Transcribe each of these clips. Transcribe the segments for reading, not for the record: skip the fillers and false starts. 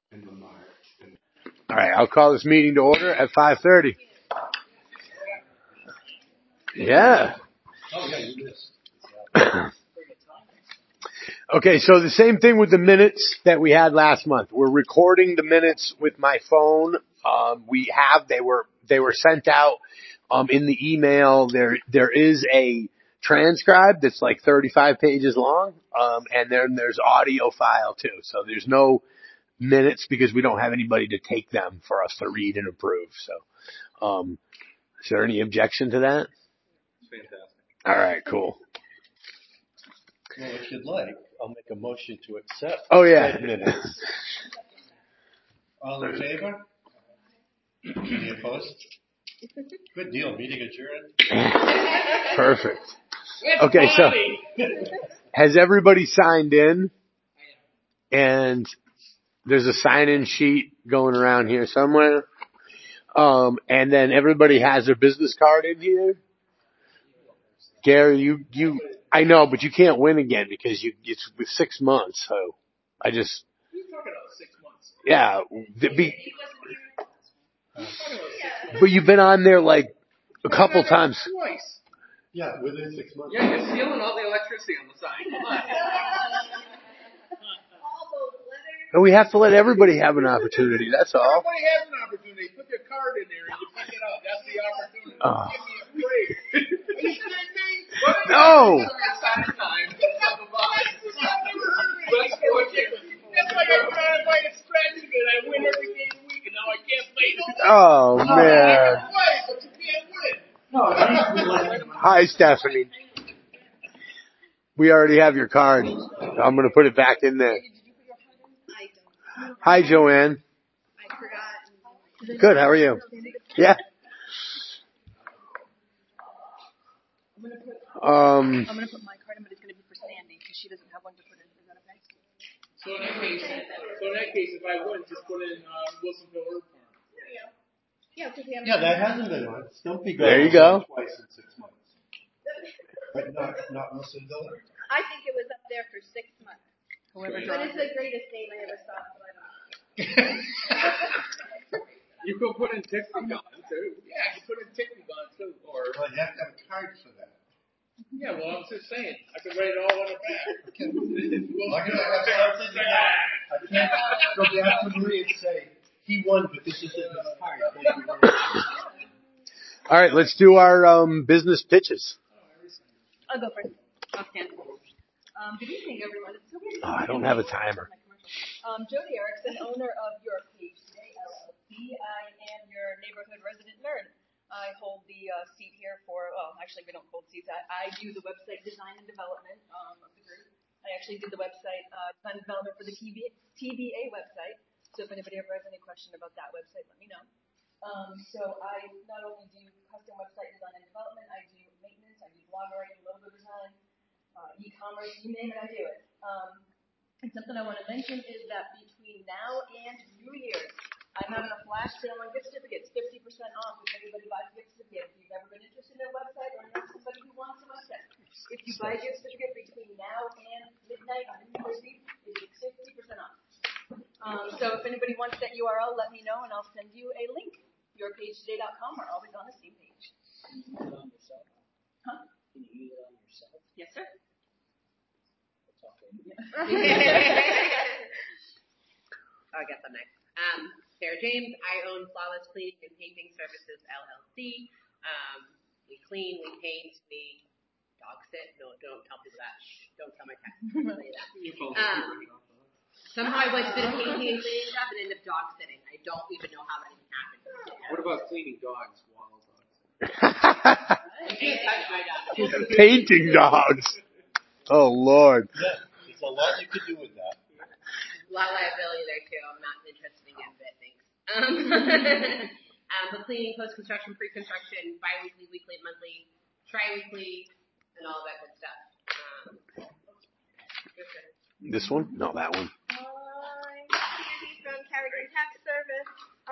All right, I'll call this meeting to order at 5:30. Yeah. Okay, so the same thing with the minutes that we had last month. We're recording the minutes with my phone. They were sent out in the email. There is a transcribe that's like 35 pages long, and then there's audio file too. So there's no minutes because we don't have anybody to take them for us to read and approve. So, is there any objection to that? Fantastic. All right, cool. Well, if you'd like, I'll make a motion to accept. Oh yeah. 5 minutes. All in favor? Any opposed? Good deal. Meeting adjourned. Perfect. Okay, so has everybody signed in? And there's a sign-in sheet going around here somewhere. And then everybody has their business card in here. Gary, I know, but you can't win again because it's with 6 months. So I just. You're talking about 6 months. Yeah. But you've been on there like a couple times. Twice. Yeah, within 6 months. Yeah, you're stealing all the electricity on the side. Come on. And we have to let everybody have an opportunity. That's all. Everybody has an opportunity. Put your card in there and you pick it up. That's the opportunity. Give me a break. Are you kidding me? No. That's like I'm trying to play a scratch and I win every game of the week and now I can't play it. Oh, man. I can play, but you can't win. Hi, Stephanie. We already have your card. I'm going to put it back in there. Hi, Joanne. I forgot. Good. How are you? Yeah. I'm gonna put my card in, but it's gonna be for Sandy because she doesn't have one to put in. Is that okay? So in that case, if I win, just put in Wilsonville Herb Farm. Yeah, that hasn't been on. Stumpy got There you go. Twice in 6 months. But not Wilsonville. I think it was up there for 6 months. Whoever But it's the greatest name I ever saw. You could put in Ticklegon too. Yeah, you put in Ticklegon too. Or Well, you have to have a card for that. yeah, well, I'm just saying, I could write it all on the back. I can't go back to Marie and say, he won, but this isn't his card. Thank you very much. All right, let's do our business pitches. I'll go first. I'll stand. Good evening, everyone. It's so good. I don't have a timer. Jody Erickson, owner of Your Page Today LLC. I am your neighborhood resident nerd. I hold the seat here for, well, actually we don't hold seats. I do the website design and development of the group. I actually did the website design and development for the TBA website. So if anybody ever has any question about that website, let me know. So I not only do custom website design and development, I do maintenance, I do blog writing, logo design, e-commerce, you name it, I do it. And something I want to mention is that between now and New Year's, I'm having a flash sale on gift certificates, 50% off if anybody buys a gift certificate. If you've ever been interested in a website or know somebody who wants a website, if you buy a gift certificate between now and midnight on New Year's Eve, it is 50% off. So if anybody wants that URL, let me know and I'll send you a link. Yourpagetoday.com. We're always on the same page. Can you use it on yourself? Huh? Can you use it on yourself? Yes, sir. That's okay. I guess I'm next. Sarah James. I own Flawless Cleaning and Painting Services LLC. We clean, we paint, we dog sit. No, don't tell people that. Shh, don't tell my pet. Somehow I went to the painting and cleaning job and ended up dog sitting. I don't even know how that even happened. what about cleaning dogs? Wild dogs. You can't touch my dog. Painting dogs. Oh, Lord. Yeah, there's a lot you could do with that. A lot of liability there too. I'm not interested in getting bit, thanks. But cleaning, post-construction, pre-construction, bi-weekly, weekly, monthly, tri-weekly, and all that good stuff. This one? No, that one. I'm Sandy from Carrigan Tax Service.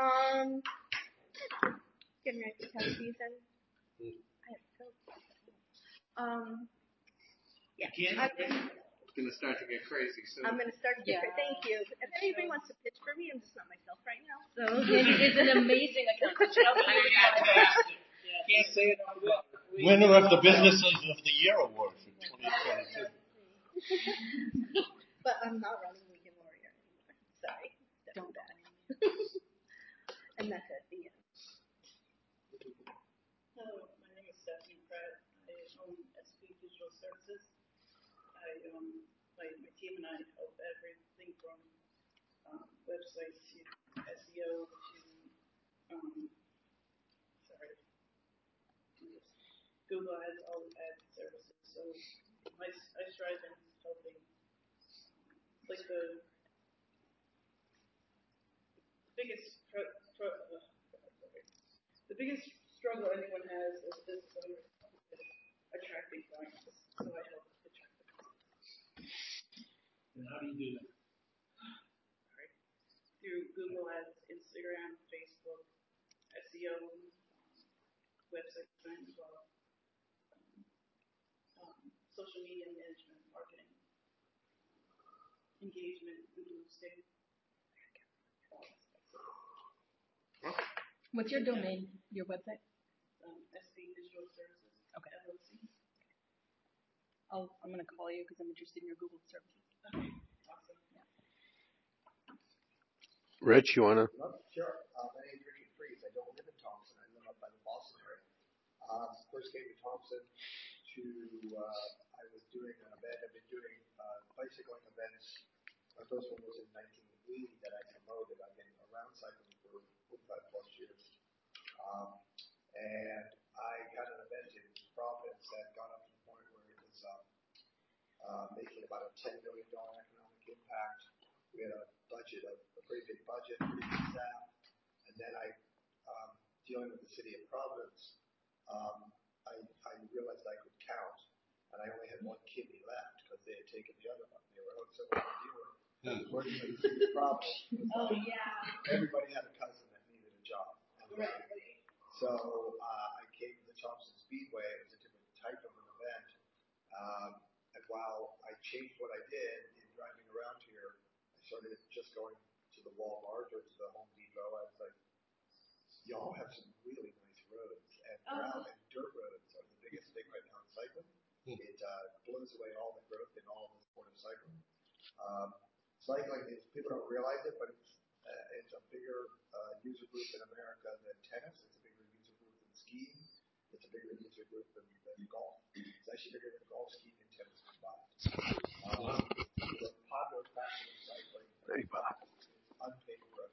Getting ready to tax season. I have so. Yeah. It's going to start to get crazy soon. I'm going to start to get. Thank you. If anybody wants to pitch for me. I'm just not myself right now. So Sandy is an amazing accountant. Can't say it enough about her. Winner of the Businesses of the Year Award for 2022. But I'm not running Weekend Warrior anymore. Sorry. Don't that. And that's it. The end. Hello, my name is Stephanie Pratt. I own SP Digital Services. My team and I help everything from websites to SEO to Google Ads, all ad services. So I strive in helping, like the biggest the biggest struggle anyone has as a business owner is attracting clients. So I help attract the clients. And how do you do that? Through Google Ads, Instagram, Facebook, SEO, website design as well, social media management, marketing, engagement, boosting. What's your domain? Your website? SP Digital Services. Okay. LLC. I'm going to call you because I'm interested in your Google services. Okay. Awesome. Yeah. Rich, you wanna? Sure. My name is Richard Freeze. I don't live in Thompson. I live up by the Boston area. First came to Thompson I was doing an event. I've been doing bicycling events. My first one was in 1980 that I promoted. I've been around cycling for 45 plus years. And I got an event in Providence that got up to the point where it was making about a $10 million economic impact. We had a pretty big budget, pretty big staff. And then dealing with the city of Providence, I realized I could count. And I only had one kidney left because they had taken the other one. They were hooked up with a dealer. Working for the city of Providence. Oh, yeah. Everybody had a cousin that needed a job. So I came to the Thompson Speedway. It was a different type of an event. And while I changed what I did in driving around here, I started just going to the Walmart or to the Home Depot. I was like, y'all have some really nice roads and gravel and dirt roads are the biggest thing right now in cycling. It blows away all the growth in all of the sport of cycling. Cycling is, people don't realize it, but it's a bigger user group in America than tennis. It's a bigger user group than skiing. It's a bigger user group than golf. It's actually bigger than golf, skiing, and tennis combined. The popular passion of cycling is unpaid growth.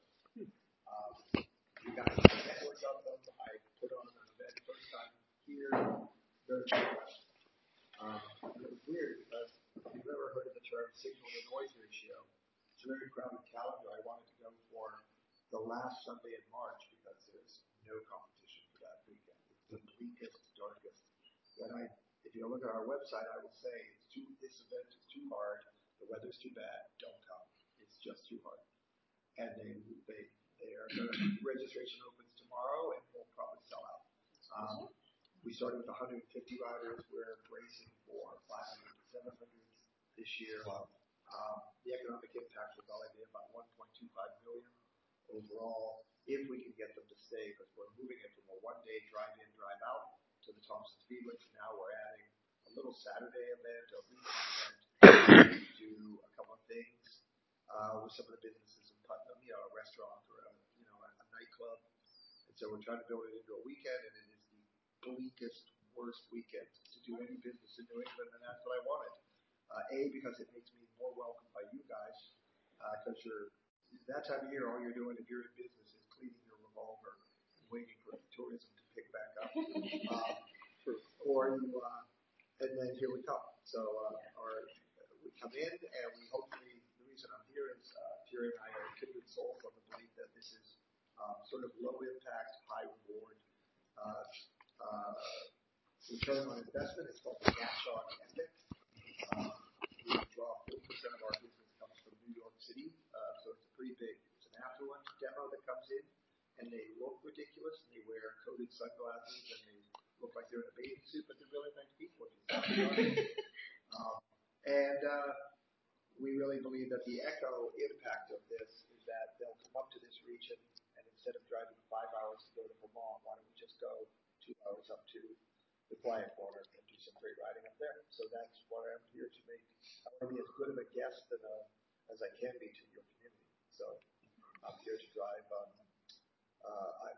You guys have networks of them. I put on an event first time here, very much. It was weird because if you've ever heard of the term signal to noise ratio, it's a very crowded calendar. I wanted to go for the last Sunday in March because there's no competition for that weekend. It's the bleakest, darkest. And if you look at our website, I will say this event is too hard. The weather's too bad. Don't come. It's just too hard. And registration opens tomorrow, and we'll probably sell out. We started with 150 riders. We're racing for 500 to 700 this year. Wow. The economic impact was already about 1.25 million overall. If we can get them to stay, because we're moving it from a one-day drive-in, drive-out to the Thompson Speedway. So now we're adding a little Saturday event, a weekend event, do a couple of things with some of the businesses in Putnam, a restaurant or a nightclub. And so we're trying to build it into a weekend, and it is the bleakest, worst weekend to do any business in New England, and that's what I wanted. Because it makes me more welcome by you guys, because that time of year, all you're doing if you're in business is cleaning your revolver and waiting for tourism to pick back up. And then here we come. So we come in, and we hopefully, the reason I'm here is Jerry and I are kindred souls on the belief that this is sort of low impact, high reward return on investment. It's called the Gatshon Ethic. We draw 40% of our business comes from New York City, so it's a pretty big, it's an affluent demo that comes in, and they look ridiculous, and they wear coated sunglasses, and they look like they're in a bathing suit, but they're really nice people. And we really believe that the echo impact of this is that they'll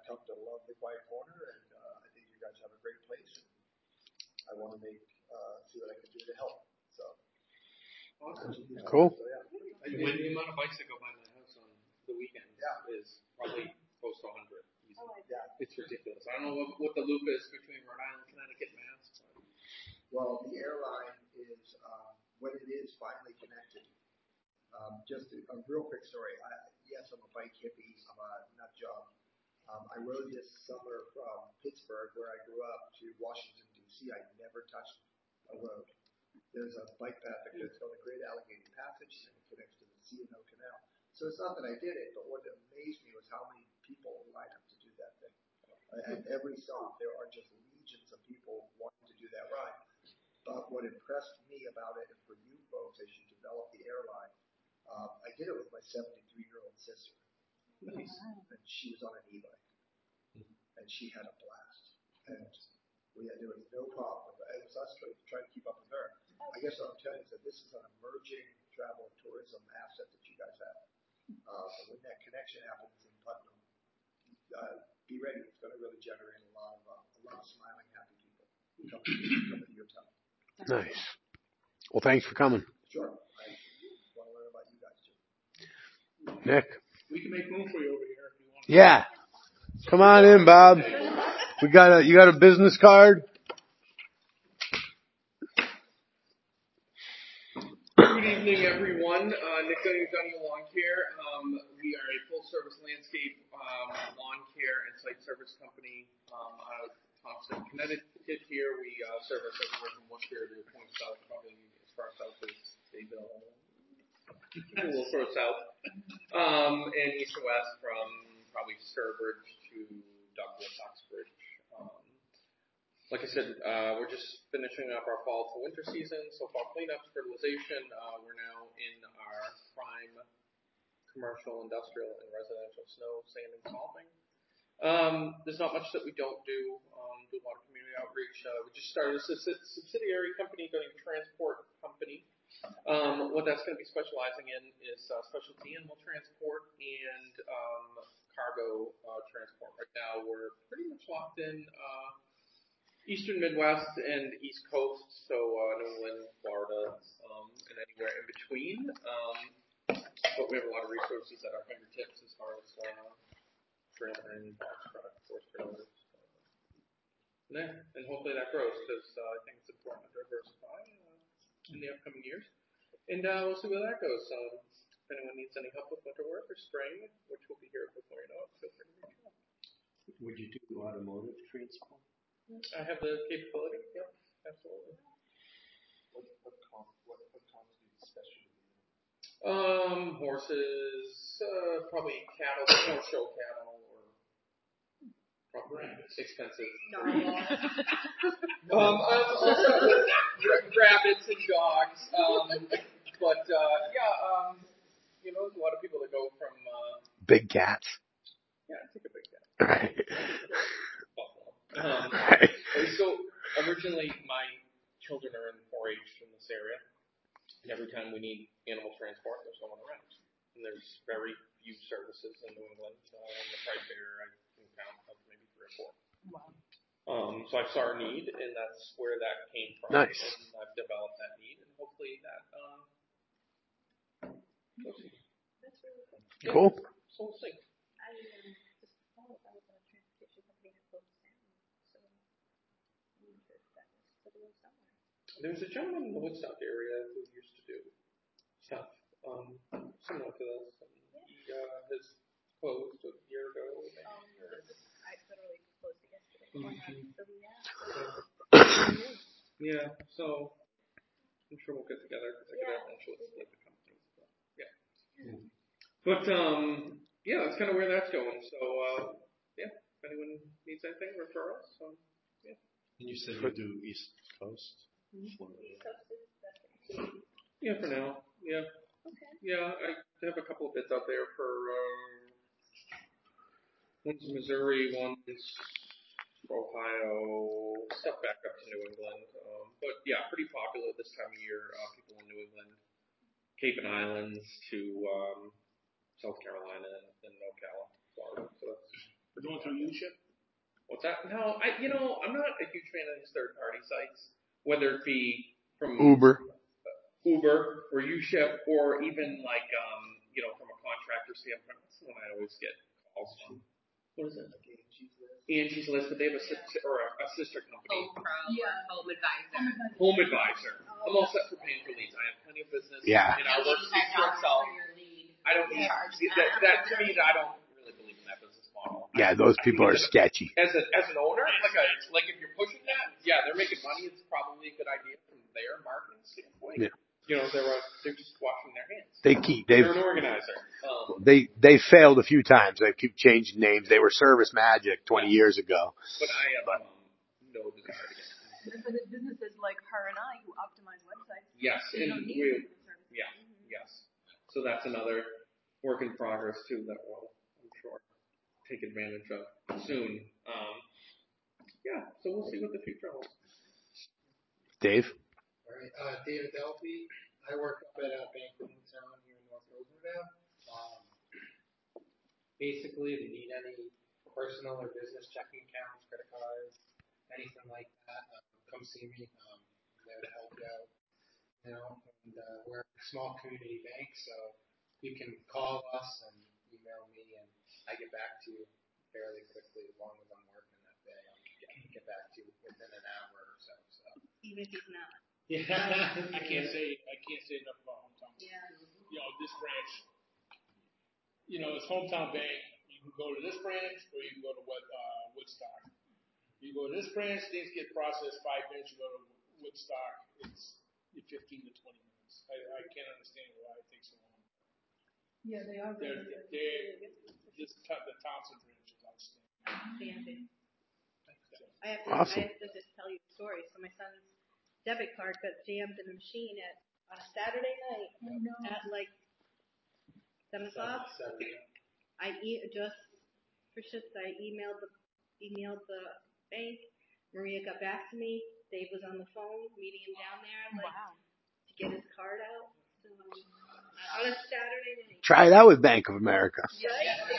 come to Lovely Quiet Corner, and I think you guys have a great place. I want to see what I can do to help. So. Awesome. Cool. So, yeah. The amount of bikes that go by my house on the weekends is probably close to 100. Easy. Yeah. It's ridiculous. I don't know what the loop is between Rhode Island, Connecticut, and Mass. Well, the airline is, when it is finally connected, just a real quick story. Yes, I'm a bike hippie. I'm a nut job. I rode this summer from Pittsburgh, where I grew up, to Washington, D.C. I never touched a road. There's a bike path that goes on the Great Allegheny Passage and it connects to the C&O Canal. So it's not that I did it, but what amazed me was how many people line up to do that thing. At every stop, there are just legions of people wanting to do that ride. But what impressed me about it, and for you folks as you develop the airline, I did it with my 73-year-old sister. Nice. And she was on an e-bike. And she had a blast. And there was no problem. It was us trying to keep up with her. I guess what I'm telling you is that this is an emerging travel and tourism asset that you guys have. And when that connection happens in Putnam, be ready. It's going to really generate a lot of smiling, happy people coming to your town. Nice. Well, thanks for coming. Sure. I want to learn about you guys too. Nick. We can make room for you over here if you want. Yeah. Come on in, Bob. You got a business card? Good evening, everyone. Nick Donnie Lawn Care. We are a full-service landscape lawn care and site service company out of Thompson, Connecticut. Here we service everywhere from Worcester to Point South, probably as far south as Bayville, a little further south, and east and west from probably Sturbridge to Douglas, Oxbridge. Like I said, we're just finishing up our fall to winter season, so fall cleanups, fertilization. We're now in our prime commercial, industrial, and residential snow, sand, and salting. There's not much that we don't do. Do a lot of community outreach. We just started a subsidiary company, going to transport company. What that's going to be specializing in is specialty animal transport and cargo transport. Right now, we're pretty much locked in. Eastern Midwest and East Coast, so New England, Florida, and anywhere in between. But we have a lot of resources at our fingertips as far as trailering, box truck, horse trailers. And hopefully that grows because I think it's important to diversify in the upcoming years. And we'll see where that goes. If anyone needs any help with winter work or spring, which will be here before you know it, feel free to reach out. Would you do automotive transport? I have the capability. Yep, absolutely. What constitutes specialty? Horses, probably cattle, more show cattle, or probably expensive. Also rabbits and dogs. But there's a lot of people that go from Big cats. Yeah, take a big cat. Right. So originally my children are in 4-H in this area, and every time we need animal transport, there's no one around. And there's very few services in New England. And the price there I can count up maybe 3 or 4. Wow. So I saw a need, and that's where that came from. Nice. And I've developed that need, and hopefully that we'll see. That's really cool. Cool. So we'll see. I just thought I was on a transportation company that closed down, so I'm not sure if that was still doing somewhere. There was a gentleman in the Woodstock area who used to do stuff similar to this, and he has closed a year ago. I literally closed it yesterday. So yeah, so I'm sure we'll get together because I could eventually split the company. So, yeah. But that's kind of where that's going. So if anyone needs anything, refer us. So yeah. And you said you do East Coast? Yeah, for now. Yeah. Okay. Yeah, I have a couple of bits out there for one's Missouri, one's Ohio, stuff back up to New England. But yeah, pretty popular this time of year. People in New England, Cape and Islands to South Carolina and NorCal, Florida. So that's pretty going through U-Ship? What's that? No, I'm not a huge fan of these third-party sites, whether it be from Uber or U-Ship, or even like from a contractor standpoint. That's the one I always get calls from. What is it? Angie's List, but they have a sister company. Home Advisor. Home Advisor. I'm all set for paying for leads. I have plenty of business. Yeah. And our work speaks for itself. I don't need that. To me, I don't really believe in that business model. Yeah, those people are sketchy. As an owner, like if you're pushing that, yeah, they're making money. It's probably a good idea from their marketing standpoint. Yeah. They're just washing their hands. They're an organizer. They failed a few times. They keep changing names. They were Service Magic 20 years ago. But I have no desire to get And for the businesses like her and I who optimize websites. Yes, they don't need yes. So that's another work in progress too that we'll, I'm sure, take advantage of soon. So we'll see what the future holds. Dave? All right, David Delpy. I work up at a bank in town here in North Rosendale. Basically, if you need any personal or business checking accounts, credit cards, anything like that, come see me. I'm there to help you out. And we're a small community bank, so you can call us and email me, and I get back to you fairly quickly as long as I'm working that day. I'll get back to you within an hour or so. Even if he's not. Yeah. I can't say enough about Hometown Bank. Yeah. This branch, it's Hometown Bank. You can go to this branch or you can go to Woodstock. You go to this branch, things get processed 5 minutes. You go to Woodstock, it's 15 to 20 minutes. I can't understand why it takes so long. Yeah, they are. The Thompson branch is outstanding. I have to just tell you a story. So my son's debit card got jammed in the machine on a Saturday night at like 7 o'clock. I emailed the bank. Maria got back to me. Dave was on the phone, meeting him down there, to get his card out. So, on a Saturday night. Try that with Bank of America. Yeah,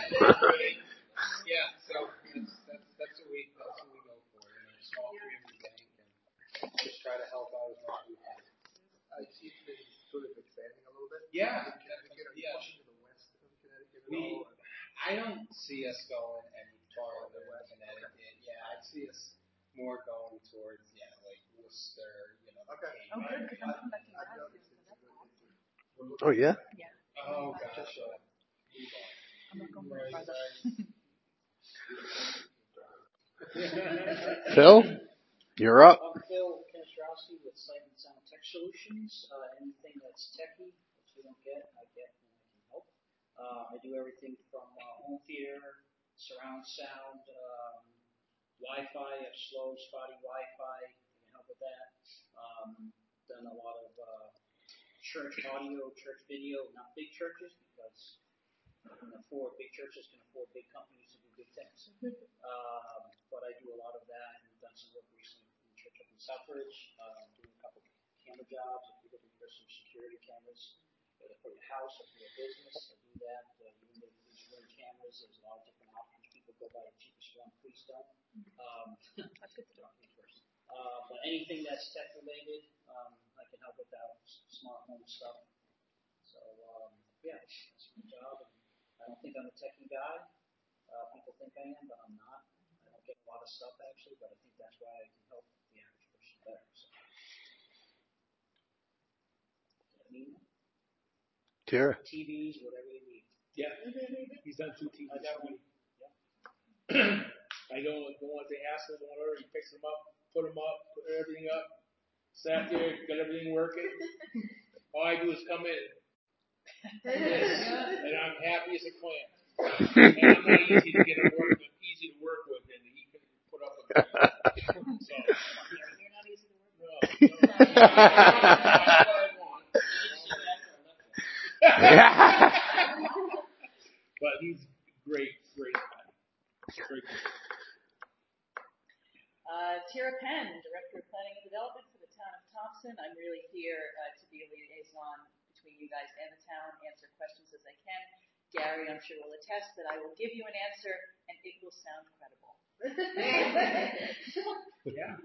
so that's what we go for. Small community bank, and just try to help out as much as we can. I see it's sort of expanding a little bit. Yeah. Pushing to the west of Connecticut at all? I don't see us going any farther than Connecticut. Yeah, I see us more going towards like Worcester, Okay. Oh, good, because I'm coming back to Nebraska, so that's awesome. Oh, yeah? Yeah. Oh, gosh. I'm not going very far though. Phil? You're up. I'm Phil Kanistrowski with Sight and Sound Tech Solutions. Anything that's techy that you don't get, I get and I can help. I do everything from home theater, surround sound, Wi-Fi, I have slow, spotty Wi-Fi. I can help with that. Done a lot of church audio, church video, not big churches because big churches can afford big companies to do big things. But I do a lot of that and done some work recently in the church up in Southbridge, doing a couple camera jobs. If you're looking for some security cameras for your house or for your business, I do that. Even though these ring cameras, there's a lot of different options. People go by the cheapest one, please don't. That's good stuff. First. But anything that's tech related, I can help with that smart home stuff. So that's my job. And I don't think I'm a techie guy. People think I am, but I'm not. I don't get a lot of stuff actually, but I think that's why I can help the average person better. So. Tara. TVs, whatever you need. Yeah. He's done 2 TVs. I got one. I go once they ask him to order, he picks them up, put everything up, sat there, got everything working. All I do is come in. And I'm happy as a clam. And I'm not easy to get easy to work with, and he can put up with it. So, You're not easy to work with. that's what I want. But he's great. Tara Penn, Director of Planning and Development for the town of Thompson. I'm really here to be a liaison between you guys and the town, answer questions as I can, Gary, I'm sure, will attest that I will give you an answer and it will sound credible. Yeah.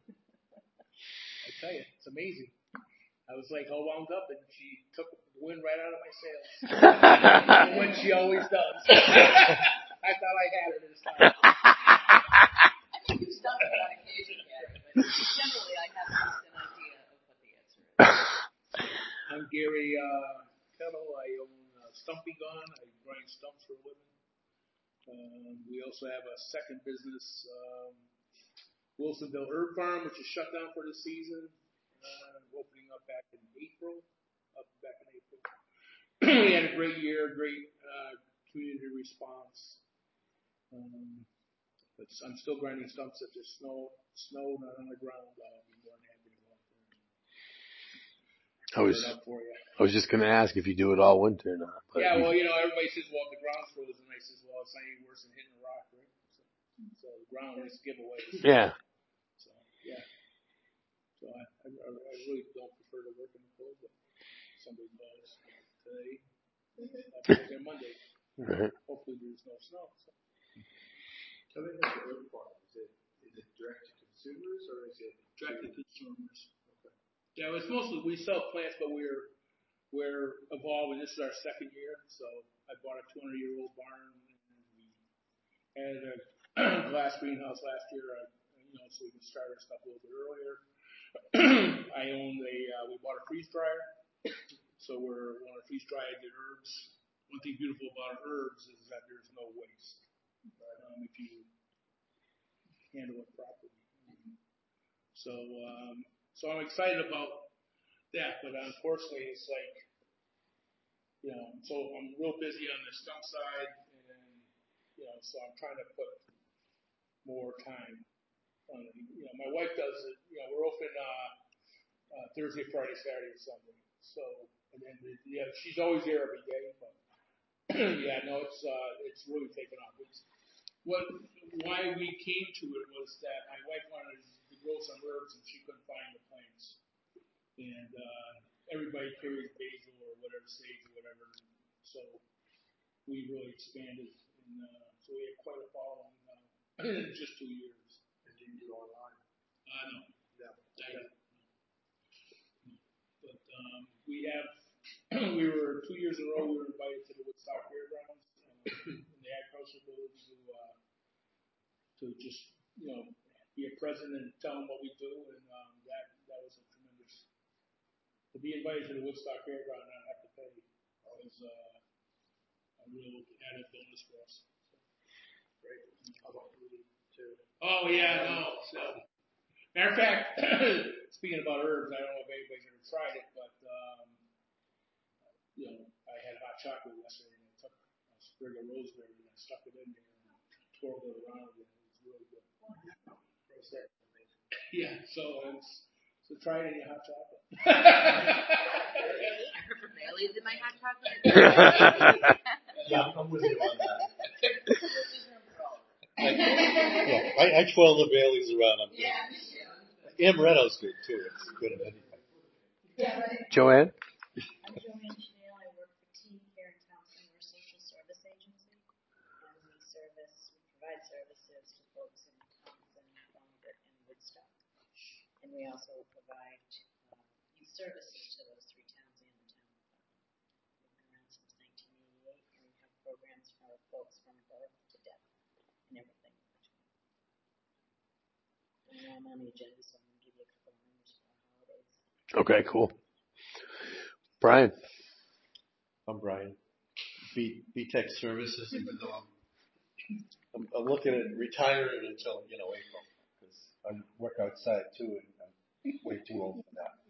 I tell you, it's amazing. I was like all wound up, and she took the wind right out of my sails. When she always does. I thought I had it this time. I think you've stumped me on occasion, Gary, but generally I have at least an idea of what the answer is. I'm Gary Kettle. I own Stumpy Gun. I grind stumps for a living. We also have a second business, Wilsonville Herb Farm, which is shut down for the season. Opening up back in April. We had a great year, great community response. But I'm still grinding stumps if there's snow not on the ground. I'll be more than happy to walk there. I was just going to ask if you do it all winter or not. Yeah, well, everybody says, well, the ground's frozen. I says, well, it's not any worse than hitting a rock, right? So the ground is giveaways. Yeah. So, yeah. So I really don't prefer to work in the cold, but somebody does today. After Monday. Right. Hopefully there's no snow. So. Tell me about the herb farm. Is it direct to consumers or is it direct to consumers? Okay. Yeah, it's mostly we sell plants, but we're evolving. This is our second year, so I bought a 200-year-old barn and we added a glass greenhouse last year, so we can start our stuff a little bit earlier. We bought a freeze dryer, so we want to freeze dry the herbs. One thing beautiful about herbs is that there's no waste if you handle it properly. So I'm excited about that, but unfortunately it's like, so I'm real busy on the stump side, and so I'm trying to put more time on it. My wife does it. We're open Thursday, Friday, Saturday, and Sunday. So, and then she's always there every day, but it's really taken off. Why we came to it was that my wife wanted to grow some herbs and she couldn't find the plants, and everybody carries basil or whatever, sage or whatever. So we really expanded, and so we have quite a following in just 2 years. And do you do online? No. Yeah. But we were 2 years in a row, we were invited to the Woodstock Fairgrounds in the agricultural village to just, be a president and tell them what we do, and that was a tremendous, to be invited to the Woodstock Fairground and not have to pay was a real added bonus for us. So. Great. How about food too? Oh yeah, no. So, matter of fact, speaking about herbs, I don't know if anybody's ever tried it, but I had hot chocolate yesterday, and I took a sprig of rosemary and I stuck it in there and twirled it around, and it was really good. Yeah, so try it in your hot chocolate. I prefer Bailey's in my hot chocolate. Yeah, I'm with you on that. I twirl the Baileys around. Amaretto's good too. It's good at anything. Yeah, right. Joanne? I'm Joanne Chanel. I work for Team Care in Thompson. We're a social service agency, and we provide services to folks in Thompson, Concord, and Woodstock. And we also provide youth services to those three towns and the town of Putnam. We've been around since 1988, and we have programs for folks from birth to death and everything in between. And I'm on the agenda, so I'm going to give you a couple of numbers for our holidays. Okay, cool. Brian. I'm Brian. BTech Services, even though I'm looking at retiring until, April, because I work outside too, and I'm way too old for that.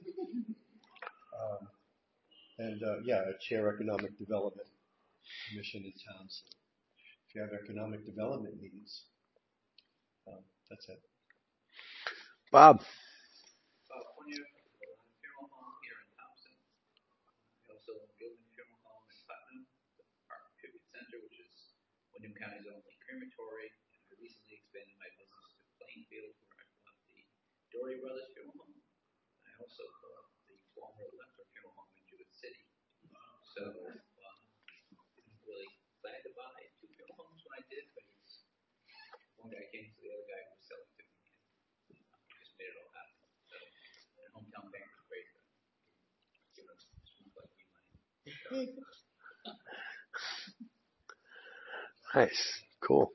I chair Economic Development Commission in town, so if you have economic development needs, that's it. Bob. California, funeral home here in Thompson. We also own Gilman Funeral Home in Putnam, the Park Tribute Center, which is Windham County's only crematory. And I recently expanded my business to Plainfield, where I bought the Doherty Brothers Funeral Home. And I also bought the Palmer Lemper Funeral Home in Jewett City. So, really Nice. Cool.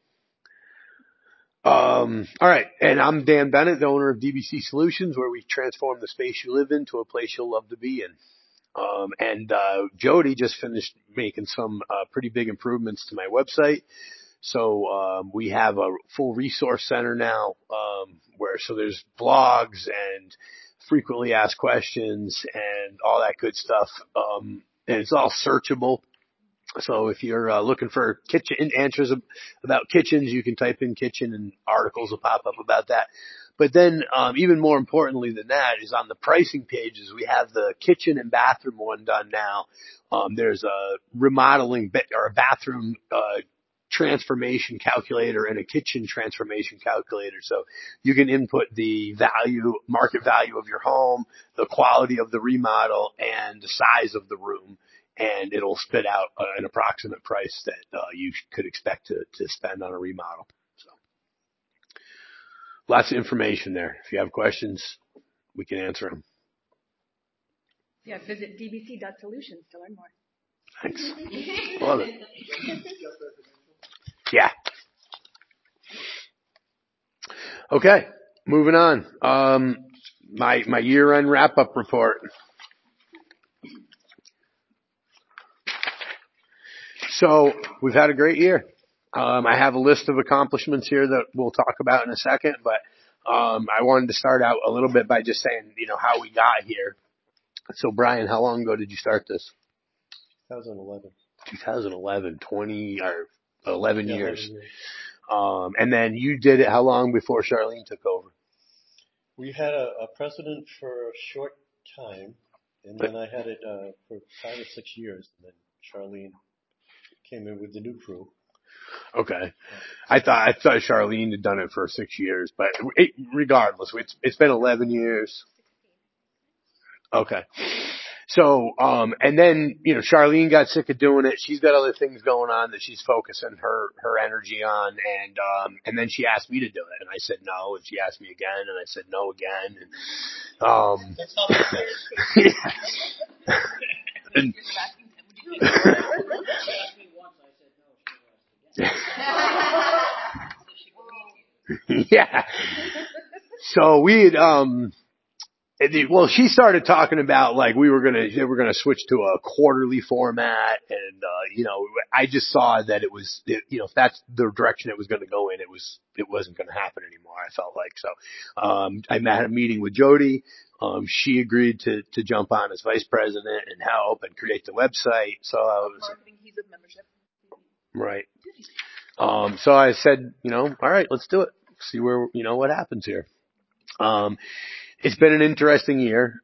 All right. And I'm Dan Bennett, the owner of DBC Solutions, where we transform the space you live in to a place you'll love to be in. And Jody just finished making some pretty big improvements to my website. So we have a full resource center now, so there's blogs and frequently asked questions and all that good stuff. And it's all searchable. So if you're looking for kitchen answers about kitchens, you can type in kitchen and articles will pop up about that. But then, even more importantly than that is on the pricing pages, we have the kitchen and bathroom one done now. There's a remodeling or a bathroom, transformation calculator and a kitchen transformation calculator. So you can input the market value of your home, the quality of the remodel, and the size of the room. And it'll spit out an approximate price that you could expect to spend on a remodel. So lots of information there. If you have questions, we can answer them. Yeah, visit dbc.solutions to learn more. Thanks. Love it. Yeah. Okay, moving on. My year-end wrap-up report. So we've had a great year. I have a list of accomplishments here that we'll talk about in a second, but I wanted to start out a little bit by just saying, how we got here. So Brian, how long ago did you start this? 2011. 2011, 20 or 11 years. 11 years. And then you did it how long before Charlene took over? We had a president for a short time, and then I had it for 5 or 6 years, and then Charlene came in with the new crew. Okay. I thought Charlene had done it for 6 years, but regardless, it's been 11 years. Okay. So, and then, Charlene got sick of doing it. She's got other things going on that she's focusing her energy on. And then she asked me to do it. And I said no. And she asked me again. And I said no again. And, That's not fair. and yeah. So we had, she started talking about they were gonna switch to a quarterly format, and I just saw that it was, if that's the direction it was going to go in, it wasn't going to happen anymore. I felt like so. I had a meeting with Jody. She agreed to jump on as vice president and help and create the website. So I was marketing, he's of membership. Right. So I said, all right, let's do it. See where, what happens here. It's been an interesting year.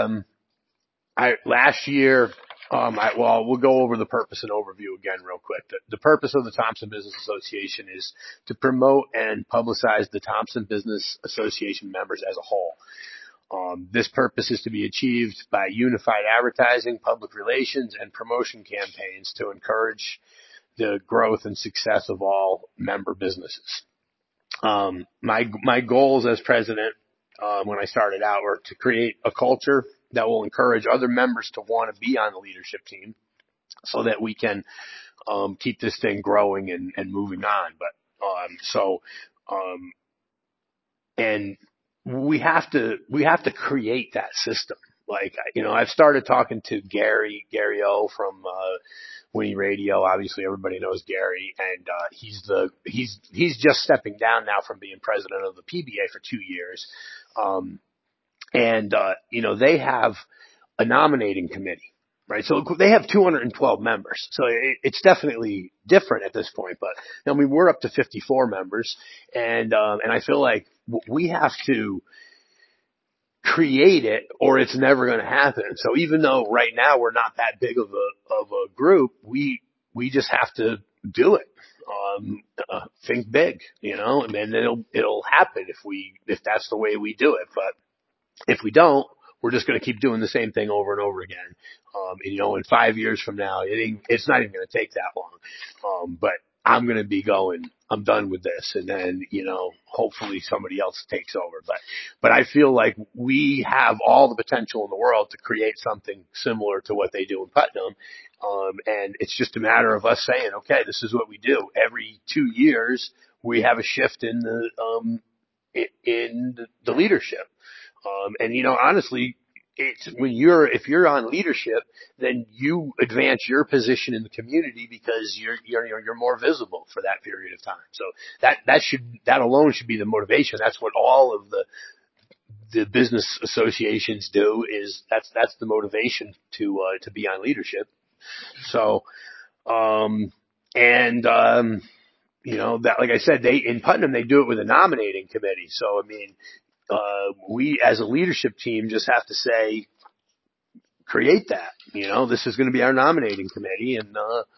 Last year, we'll go over the purpose and overview again real quick. The purpose of the Thompson Business Association is to promote and publicize the Thompson Business Association members as a whole. This purpose is to be achieved by unified advertising, public relations, and promotion campaigns to encourage the growth and success of all member businesses. My goals as president, when I started out, were to create a culture that will encourage other members to want to be on the leadership team so that we can, keep this thing growing and moving on. And we have to create that system. I've started talking to Gary O from, Winnie Radio. Obviously everybody knows Gary, and he's just stepping down now from being president of the PBA for 2 years. They have a nominating committee, right? So they have 212 members. So it's definitely different at this point, but we're up to 54 members, and I feel like we have to create it or it's never going to happen. So even though right now we're not that big of a group, we just have to do it. Think big, and then it'll happen if that's the way we do it. But if we don't, we're just going to keep doing the same thing over and over again. In 5 years from now, it's not even going to take that long. But I'm going to be going, I'm done with this. And then, hopefully somebody else takes over. But I feel like we have all the potential in the world to create something similar to what they do in Putnam. And it's just a matter of us saying, okay, this is what we do. Every 2 years, we have a shift in the leadership. And honestly, it's if you're on leadership, then you advance your position in the community because you're more visible for that period of time. So that alone should be the motivation. That's what all of the business associations do that's the motivation to be on leadership. So, that, like I said, in Putnam, they do it with a nominating committee. So, I mean, we as a leadership team just have to say, create that, this is going to be our nominating committee. And,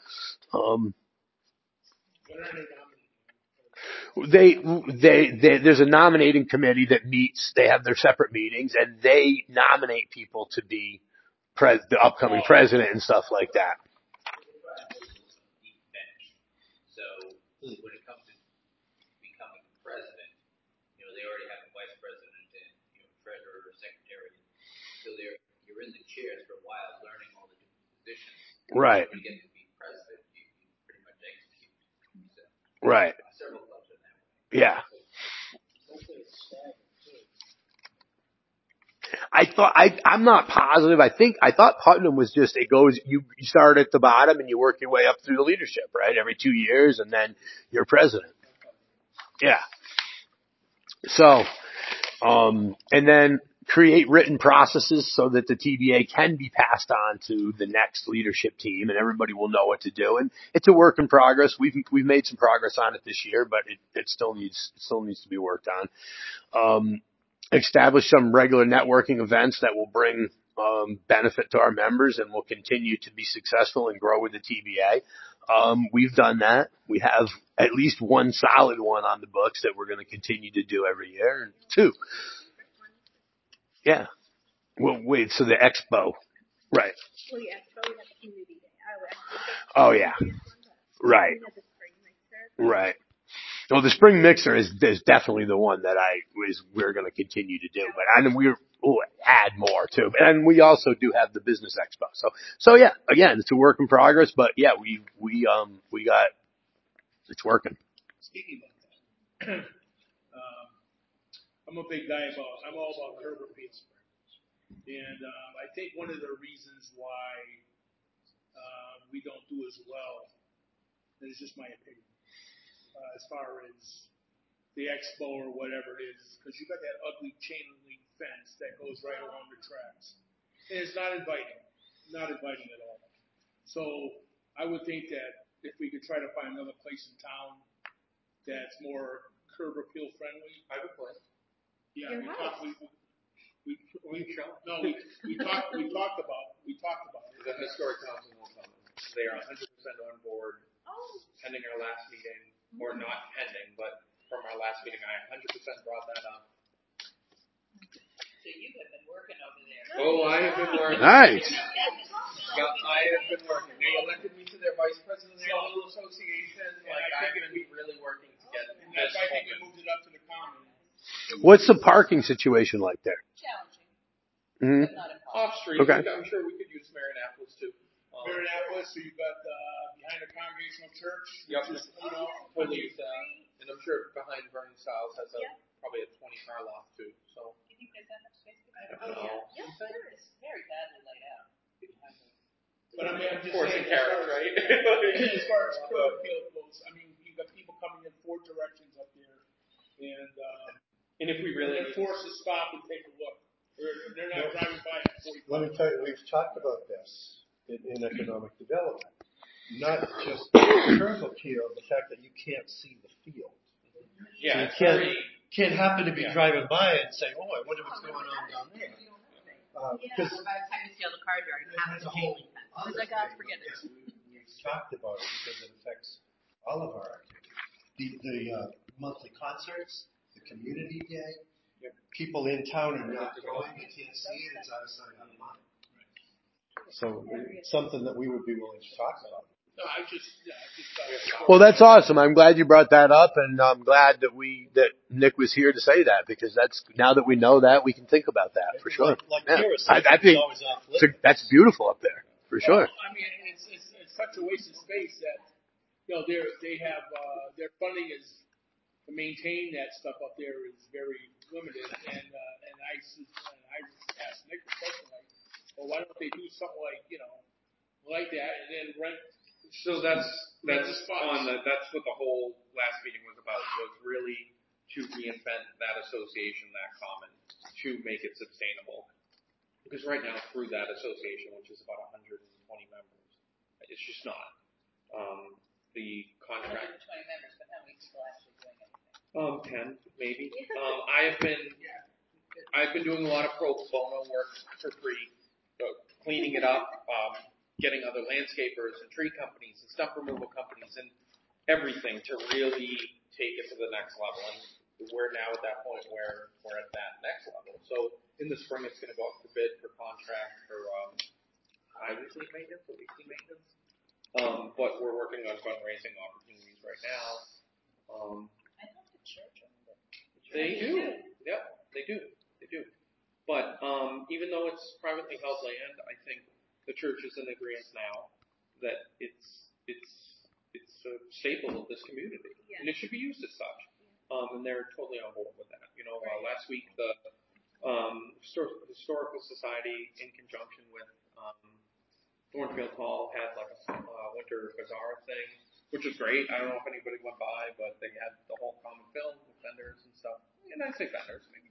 there's a nominating committee that meets, they have their separate meetings and they nominate people to be the upcoming president and stuff like that. So when it comes to becoming president, they already have a vice president and, treasurer or secretary. So you're in the chairs for a while learning all the different positions. Right. When you get to be president, you pretty much execute. So, right. Several clubs are that way. Yeah. I'm not positive. I thought Putnam was just, it goes, you start at the bottom and you work your way up through the leadership, right? Every 2 years and then you're president. Yeah. So, and then create written processes so that the TBA can be passed on to the next leadership team and everybody will know what to do. And it's a work in progress. We've made some progress on it this year, but it still needs to be worked on. Establish some regular networking events that will bring benefit to our members and will continue to be successful and grow with the TBA. We've done that. We have at least one solid one on the books that we're going to continue to do every year. And 2. Yeah. Well, wait, so the expo. Right. Well, yeah, so we have community day. Oh, yeah. Right. Right. Well, the spring mixer is definitely the one that we're going to continue to do, and we'll add more too. And we also do have the business expo. So yeah, again, it's a work in progress, but yeah, we got, it's working. Speaking of that, I'm a big guy I'm all about curb appeal. And I think one of the reasons why we don't do as well, and it's just my opinion, as far as the expo or whatever it is, because you got that ugly chain link fence that goes right along the tracks. And it's not inviting at all. So I would think that if we could try to find another place in town that's more curb appeal friendly. I would play. Yeah, we talked about it. The historic council will come. They are 100% on board. Pending our last meeting, or not pending, but from our last meeting, I 100% brought that up. So you have been working over there. Oh, I have been working. Nice. I have been working. They elected me to their vice president of the local association. I've been really working to get this. That's why I think we moved it up to the common. What's the parking situation like there? Challenging. Mm-hmm. But not impossible. Off street. Okay. I'm sure we could use Marinapolis too. Marinapolis, so you've got behind the Congregational Church. Yep. Police. And I'm sure behind Vernon Styles has probably a 20-car lot too. So. Do you think there's that much space? Oh, yeah. Yes, there is. Very badly laid out. But I mean, I'm just Horse and saying, carriage, right? as far as curb appeal goes, I mean, you've got people coming in 4 directions up there, and if we really they're forced to stop and take a look. They're not driving by at 45. Let me tell you, we've talked about this in economic development. Not just curb appeal, the fact that you can't see the field. Yeah, so you can't happen to be driving by and say, "Oh, I wonder what's going on down there." Because by the time you see all the cars, you already have the whole fence. It's like, forget it. We've talked about it because it affects all of our activities. The monthly concerts, the community day. People in town are not going. They can't see it. It's out of sight, out of mind. So it's something that we would be willing to talk about. No, I just thought it was Well, that's awesome. I'm glad you brought that up, and I'm glad that Nick was here to say that, because now that we know that, we can think about that for sure. Like Yeah. Kira said, I think it's always off limits. that's beautiful up there for sure. I mean, it's such a waste of space that they have their funding is to maintain that stuff up there is very limited, and I asked Nick the question like, well, why don't they do something like that and then rent? So that's what the whole last meeting was about, was really to reinvent that association, that common, to make it sustainable. Because right now, through that association, which is about 120 members, it's just not. The contract. 120 members, but how many people actually doing anything? 10 maybe. I've been doing a lot of pro bono work for free, cleaning it up, getting other landscapers and tree companies and stump removal companies and everything to really take it to the next level. And we're now at that point where we're at that next level. So in the spring, it's going to go up for bid for contract for bi-weekly maintenance or weekly maintenance. But we're working on fundraising opportunities right now. I thought the church owned it. They do. Yeah, they do. But even though it's privately held land, I think the church is in agreement now that it's a staple of this community, and it should be used as such. And they're totally on board with that. Last week the Historical Society, in conjunction with Thornfield Hall, had like a winter bazaar thing, which was great. I don't know if anybody went by, but they had the whole common film with vendors and stuff. And I say vendors, maybe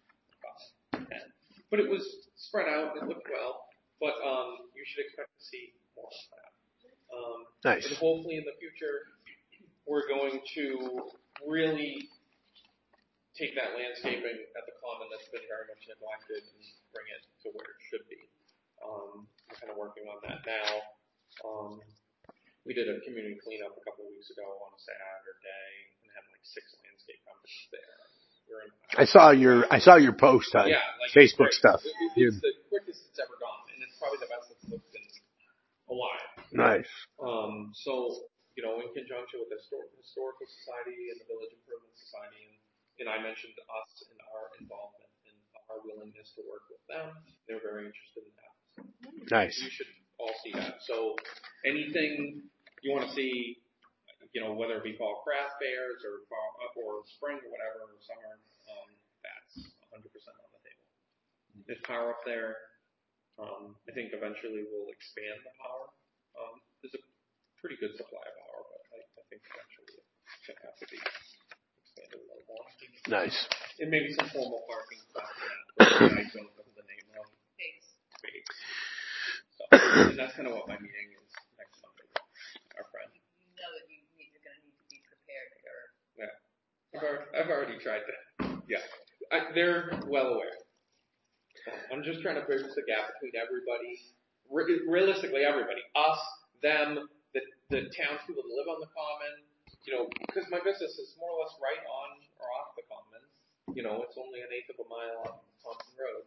10. But it was spread out. It looked well. But you should expect to see more of that. Nice. And hopefully in the future, we're going to really take that landscaping at the common that's been very much neglected and bring it to where it should be. We're kind of working on that now. We did a community cleanup a couple of weeks ago on a Saturday and had like 6 landscape companies there. I saw your post on Facebook stuff. It's the quickest it's ever gone, and it's probably the best it's looked in a while. Nice. So, in conjunction with the Historical Society and the Village Improvement Society, and I mentioned us and our involvement and our willingness to work with them, they're very interested in that. So nice. You should all see that. So anything you want to see, whether it be fall craft fairs or spring or whatever, or summer, that's 100% on the table. There's power up there. I think eventually we'll expand the power. There's a pretty good supply of power, but I think eventually it's going to have to be expanded a little more. Nice. And maybe some formal parking stuff that I don't know the name of. Space. So, and that's kind of what my meeting is next Sunday. Our friend. You know that you're going to need to be prepared for. Yeah. I've already tried that. Yeah. They're well aware. I'm just trying to bridge the gap between everybody. Realistically, everybody. Us, them, the townspeople that live on the common. Because my business is more or less right on or off the common. It's only an eighth of a mile off Thompson Road.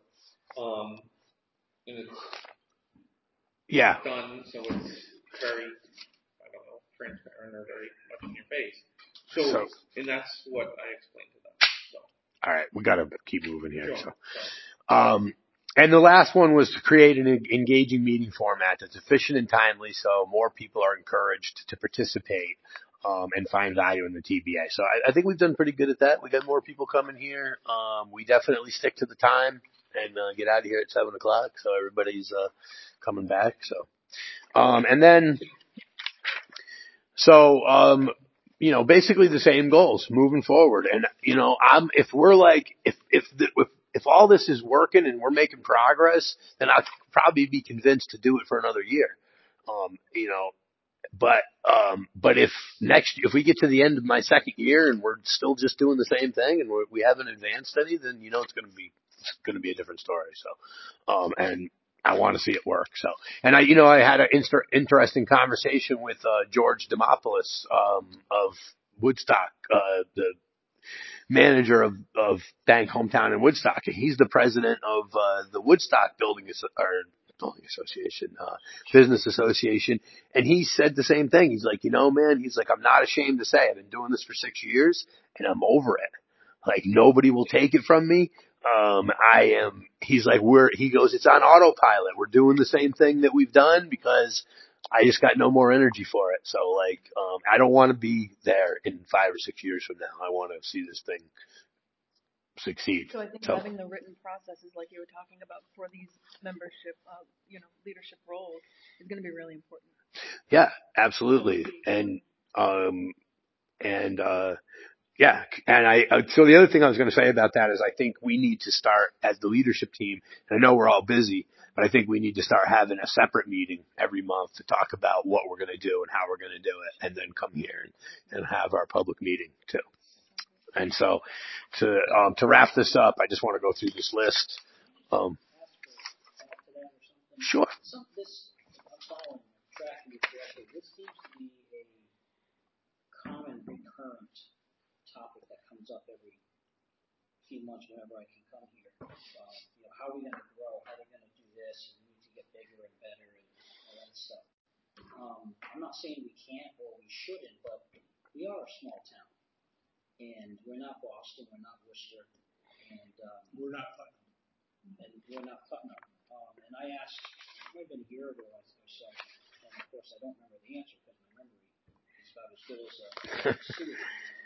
And it's done, so it's very, transparent or very much in your face. So and that's what I explained to them. So. All right, we got to keep moving here. Sure. And the last one was to create an engaging meeting format that's efficient and timely, so more people are encouraged to participate and find value in the TBA. So I think we've done pretty good at that. We got more people coming here. We definitely stick to the time and get out of here at 7:00, so everybody's coming back. So, and then, basically the same goals moving forward. And if we're like, if all this is working and we're making progress, then I'll probably be convinced to do it for another year. But if we get to the end of my second year and we're still just doing the same thing and we haven't advanced any, then it's going to be a different story. So, and I want to see it work. So, and I had an interesting conversation with George Demopoulos of Woodstock, the manager of Bank Hometown in Woodstock, and he's the president of the Woodstock Building or business association. And he said the same thing. He's like, man, he's like, I'm not ashamed to say I've been doing this for 6 years and I'm over it. Like nobody will take it from me. He's like, he goes, it's on autopilot. We're doing the same thing that we've done because I just got no more energy for it. So like, I don't want to be there in 5 or 6 years from now. I want to see this thing succeed. So I think having the written processes like you were talking about for these membership, leadership roles is going to be really important. Yeah, absolutely. So the other thing I was going to say about that is I think we need to start as the leadership team, and I know we're all busy, but I think we need to start having a separate meeting every month to talk about what we're going to do and how we're going to do it, and then come here and have our public meeting too. And so to wrap this up, I just want to go through this list. Sure. I'm following, tracking you correctly. This seems to be a common recurrent topic that comes up every few months whenever I can come here. How are we going to grow? How are we going to do this? We need to get bigger and better and all that stuff. I'm not saying we can't or we shouldn't, but we are a small town. And we're not Boston, we're not Worcester, and we're not Putnam. And I asked, it might have been a year ago or so, and of course I don't remember the answer because my memory is about as good as sewage.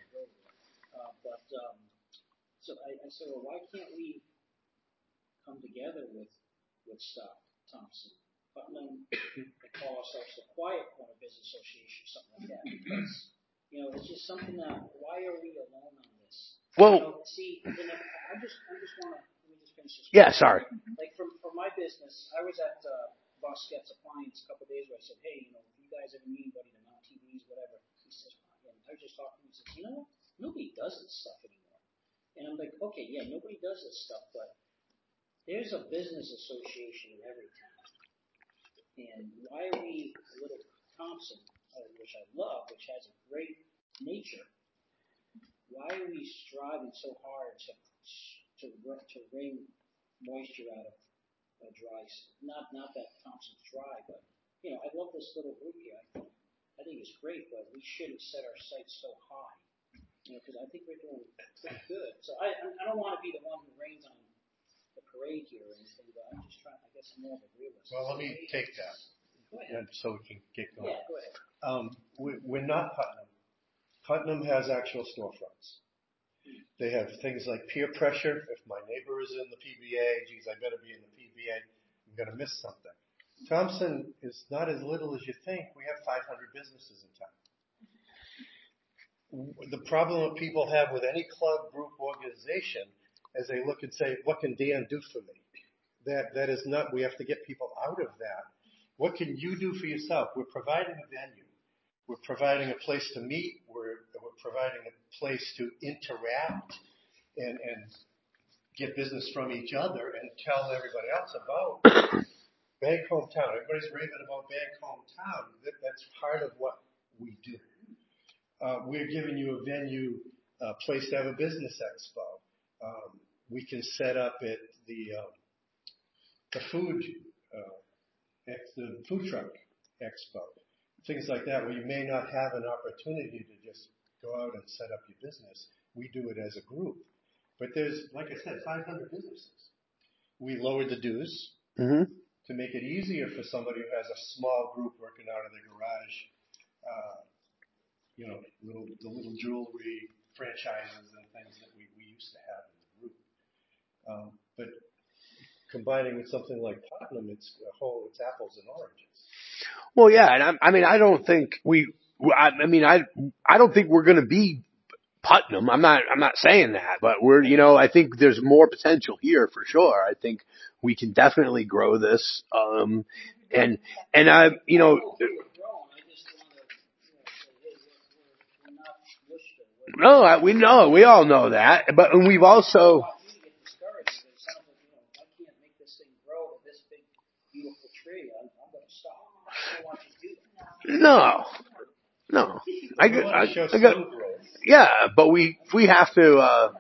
So I said, well, why can't we come together with Woodstock, Thompson, Putnam, and call ourselves the Quiet Corner Business Association, something like that? Because it's just something that, why are we alone on this? Well, See, I just want to, let me just finish this. Yeah, sorry. Like for my business, I was at Bosquet's Appliance a couple of days ago. I said, hey, if you guys ever need anybody to mount TVs, whatever. He says, and I was just talking to him. He says, you know what? Nobody does this stuff anymore. And I'm like, okay, yeah, nobody does this stuff, but there's a business association in every town. And why are we little Thompson, which I love, which has a great nature, why are we striving so hard to wring moisture out of a dry? Not that Thompson's dry, but I love this little group here. I think it's great, but we shouldn't set our sights so high, because I think we're doing pretty good. So I don't want to be the one who rains on the parade here or anything, but I'm just trying. I guess I'm more of a realist. Well, let me take that. And so we can get going. Yeah, go ahead. We're not Putnam. Putnam has actual storefronts. They have things like peer pressure. If my neighbor is in the PBA, geez, I better be in the PBA. I'm going to miss something. Thompson is not as little as you think. We have 500 businesses in town. The problem that people have with any club, group, organization is they look and say, what can Dan do for me? That is not, we have to get people out of that. What can you do for yourself? We're providing a venue. We're providing a place to meet. We're providing a place to interact and get business from each other and tell everybody else about Bank Hometown. Everybody's raving about Bank Hometown. That's part of what we do. We're giving you a venue, a place to have a business expo. We can set up at the food truck expo, things like that, where you may not have an opportunity to just go out and set up your business. We do it as a group. But there's, like I said, 500 businesses. We lowered the dues to make it easier for somebody who has a small group working out of their garage, the little jewelry franchises and things that we used to have in the group. But combining with something like Putnam, it's apples and oranges. Well, yeah, and I don't think I don't think we're going to be Putnam. I'm not saying that, but I think there's more potential here for sure. I think we can definitely grow this. No, we all know that, but and we've also. No. I got. Yeah, but we have to.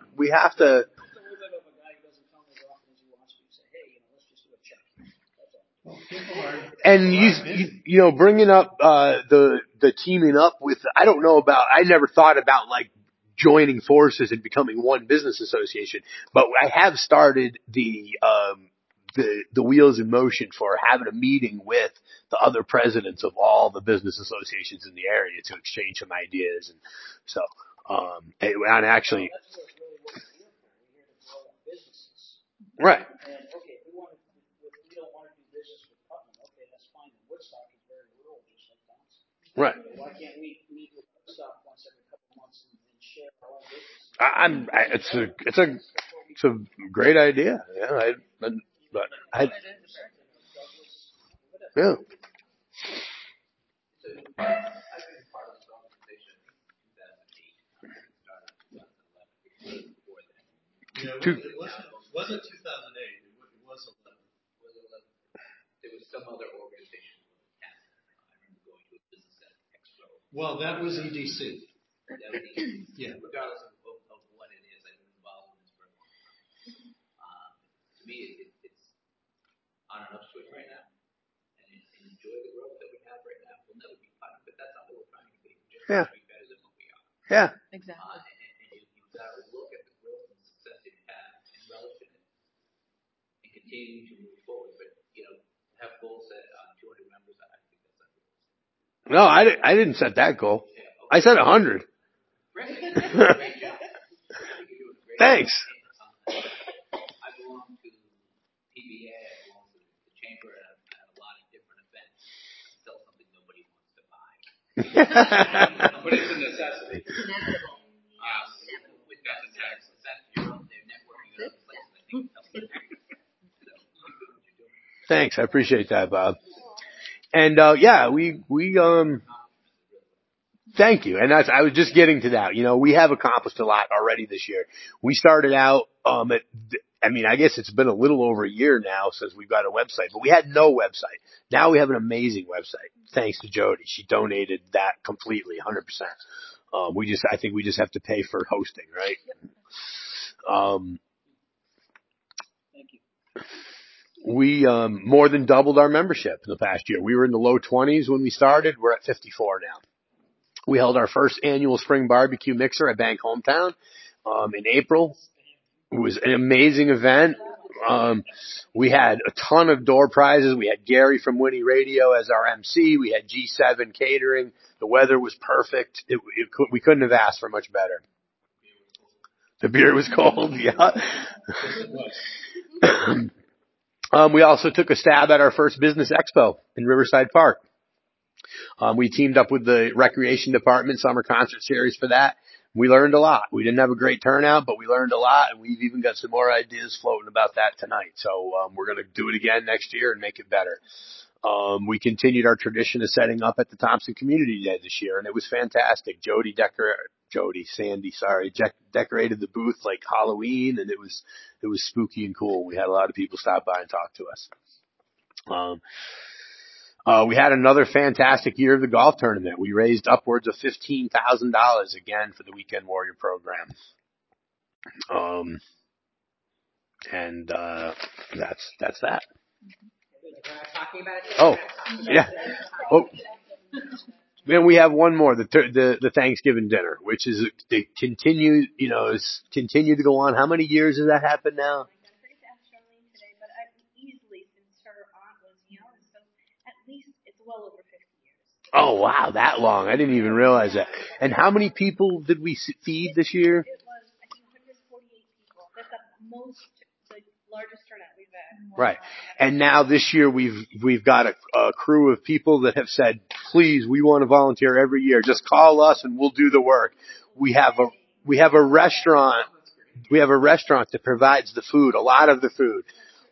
And you know, bringing up, the teaming up with, I never thought about like joining forces and becoming one business association, but I have started the wheels in motion for having a meeting with the other presidents of all the business associations in the area to exchange some ideas. And so, and actually, That's what really what we're here for. We're here to grow our businesses. right. And okay, if we don't want to do business with Putnam, okay, that's fine. And Woodstock is very rural, just like Thompson. Right. Why can't we meet with Woodstock once every couple of months and share our own business? It's a great idea. Yeah. Yeah. So I've been part of this organization in 2008. Before that. It wasn't 2008. It was 11. There was some other organization. I remember going to a business expo. Well, that was EDC. Yeah. Regardless of what it is, I've been involved in this for a long time. To me, it's on an upswing right now. And enjoy the growth that we have right now. We'll never be fine, but that's not what we're trying to be. We're just trying to be better than what we are. Yeah. Exactly. And you've got to look at the growth and success that you have and relish in it and continue to move forward. But, have goals set on 200 members, I think that's unrealistic. No, I didn't set that goal. I said 100. Great. Great job. Thanks. I belong to PBA, I belong to the chamber, and I've had a lot of different events. I sell something nobody wants to buy. But it's a necessity. It's inevitable. With that success, you're out there networking at other places. I think it helps. So, keep doing what you're doing. Thanks. I appreciate that, Bob. And, we thank you. And I was just getting to that. We have accomplished a lot already this year. We started out, I guess it's been a little over a year now since we've got a website, but we had no website. Now we have an amazing website. Thanks to Jody. She donated that completely, 100%. I think we just have to pay for hosting, right? Thank you. We, more than doubled our membership in the past year. We were in the low 20s when we started. We're at 54 now. We held our first annual spring barbecue mixer at Bank Hometown, in April. It was an amazing event. We had a ton of door prizes. We had Gary from Winnie Radio as our MC. We had G7 catering. The weather was perfect. We couldn't have asked for much better. The beer was cold. Yeah. We also took a stab at our first business expo in Riverside Park. We teamed up with the recreation department summer concert series for that. We learned a lot. We didn't have a great turnout, but we learned a lot, and we've even got some more ideas floating about that tonight. So we're going to do it again next year and make it better. We continued our tradition of setting up at the Thompson Community Day this year, and it was fantastic. Sandy decorated the booth like Halloween, and it was spooky and cool. We had a lot of people stop by and talk to us. We had another fantastic year of the golf tournament. We raised upwards of $15,000 again for the Weekend Warrior program. That's that. We're not talking about it. Oh, yeah. Oh. Then we have one more, the Thanksgiving dinner, which is to continue, continue to go on. How many years has that happened now? Well over 50 years. Oh, wow, that long. I didn't even realize that. And how many people did we feed this year? It was, I think, 148 people. That's the largest turnout we've had. Right. And now this year we've got a crew of people that have said, please, we want to volunteer every year. Just call us and we'll do the work. We have a restaurant. We have a restaurant that provides the food, a lot of the food.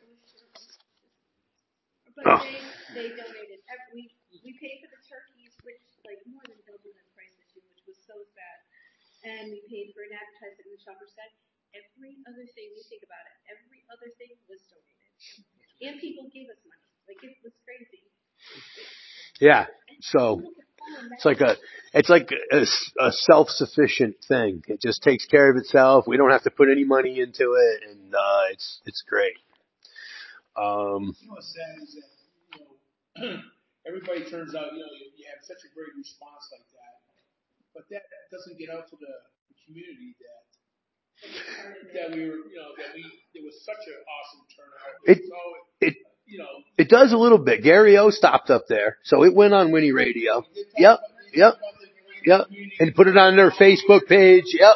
But they donated. We paid for the turkeys, which more than doubled in price this year, which was so sad. And we paid for an advertisement in the shopper said every other thing. You think about it, every other thing was donated, and people gave us money. It was crazy. Yeah. So it's like a self-sufficient thing. It just takes care of itself. We don't have to put any money into it, and it's great. You know what's sad is that everybody turns out, you have such a great response like that, but that doesn't get out to the community that we were, there was such an awesome turnout. It does a little bit. Gary O stopped up there, so it went on Winnie Radio. Yep. And put it on their Facebook page. Yep.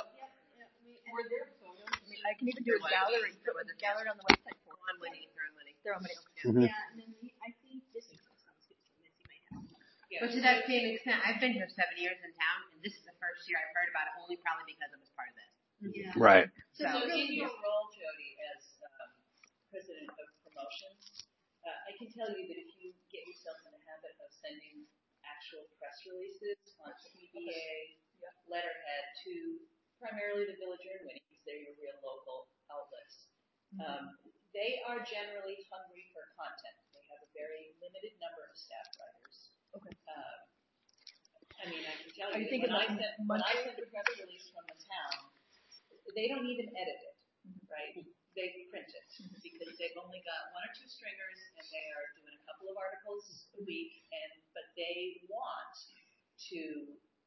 I can even do a gallery on the website for on Winnie. They're on Winnie. Mm-hmm. Yeah, and then I think this is But to that same extent, I've been here 7 years in town, and this is the first year I've heard about it only probably because I was part of this. Yeah. Right. So in your role, Jody, as president of promotions, I can tell you that if you get yourself in the habit of sending actual press releases on TBA letterhead to primarily the Villager and Winnie, because they're your real local outlets, they are generally hungry for content. They have a very limited number of staff writers. Okay. I mean, I can tell you that when I send a press release from the town, they don't even edit it, right? They print it because they've only got 1 or 2 stringers and they are doing a couple of articles a week, but they want to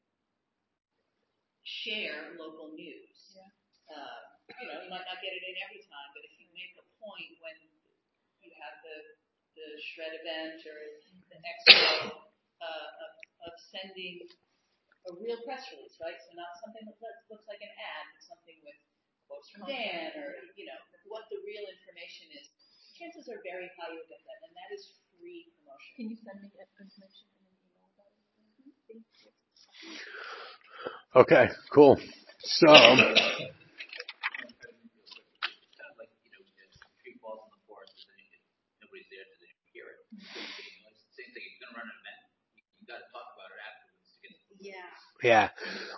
share local news. Yeah. You might not get it in every time, but if you make a point when you have the shred event or the expo of sending a real press release, right? So not something that looks like an ad, but something with quotes from Dan or, what the real information is. Chances are very high you'll get that, and that is free promotion. Can you send me that information in an email about it? Thank you. Okay, cool. So. Sounds like, tree falls in the forest, and nobody's there to hear it. Same thing, if you're going to run an event, you got to talk about it afterwards to get Yeah.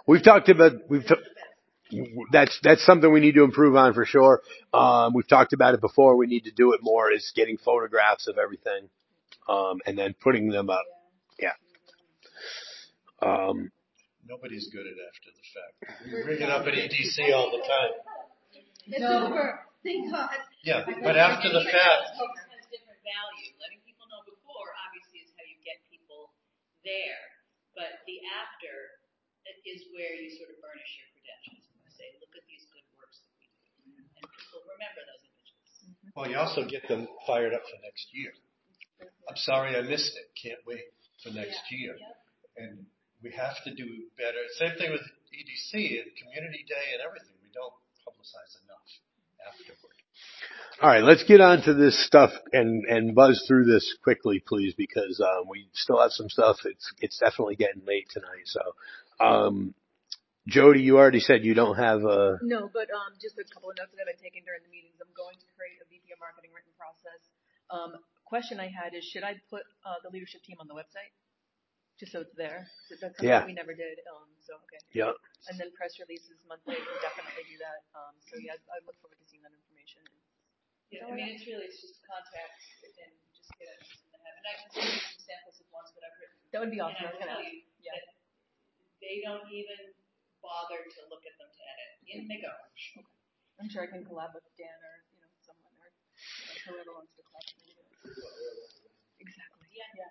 That's something we need to improve on for sure. We've talked about it before. We need to do it more is getting photographs of everything, and then putting them up. Yeah. Nobody's good at after the fact. We bring it up at EDC all the time. It's over. Thank God. Yeah, but after the fact. Has different value. Letting people know before, obviously, is how you get people there. But the after is where you sort of burnish your credentials. You say, look at these good works that we do. And people remember those images. Well, you also get them fired up for next year. I'm sorry I missed it. Can't wait for next year. And we have to do better. Same thing with EDC and Community Day and everything. We don't publicize enough afterward. All right, let's get on to this stuff and buzz through this quickly, please, because we still have some stuff. It's definitely getting late tonight. So, Jody, you already said you don't have a... No, but just a couple of notes that I've been taking during the meetings. I'm going to create a VP of marketing written process. Question I had is, should I put the leadership team on the website? Just so it's there. That's something we never did. Okay. Yeah. And then press releases monthly. We'll definitely do that. I look forward to seeing that information. Yeah, it's just contact and just get it in the habit. And I can send you some samples of ones that I've written. That would be awesome. And I will tell you that they don't even bother to look at them to edit. In they go. I'm sure I can collab with Dan or someone or whoever wants to collab. Exactly. Yeah.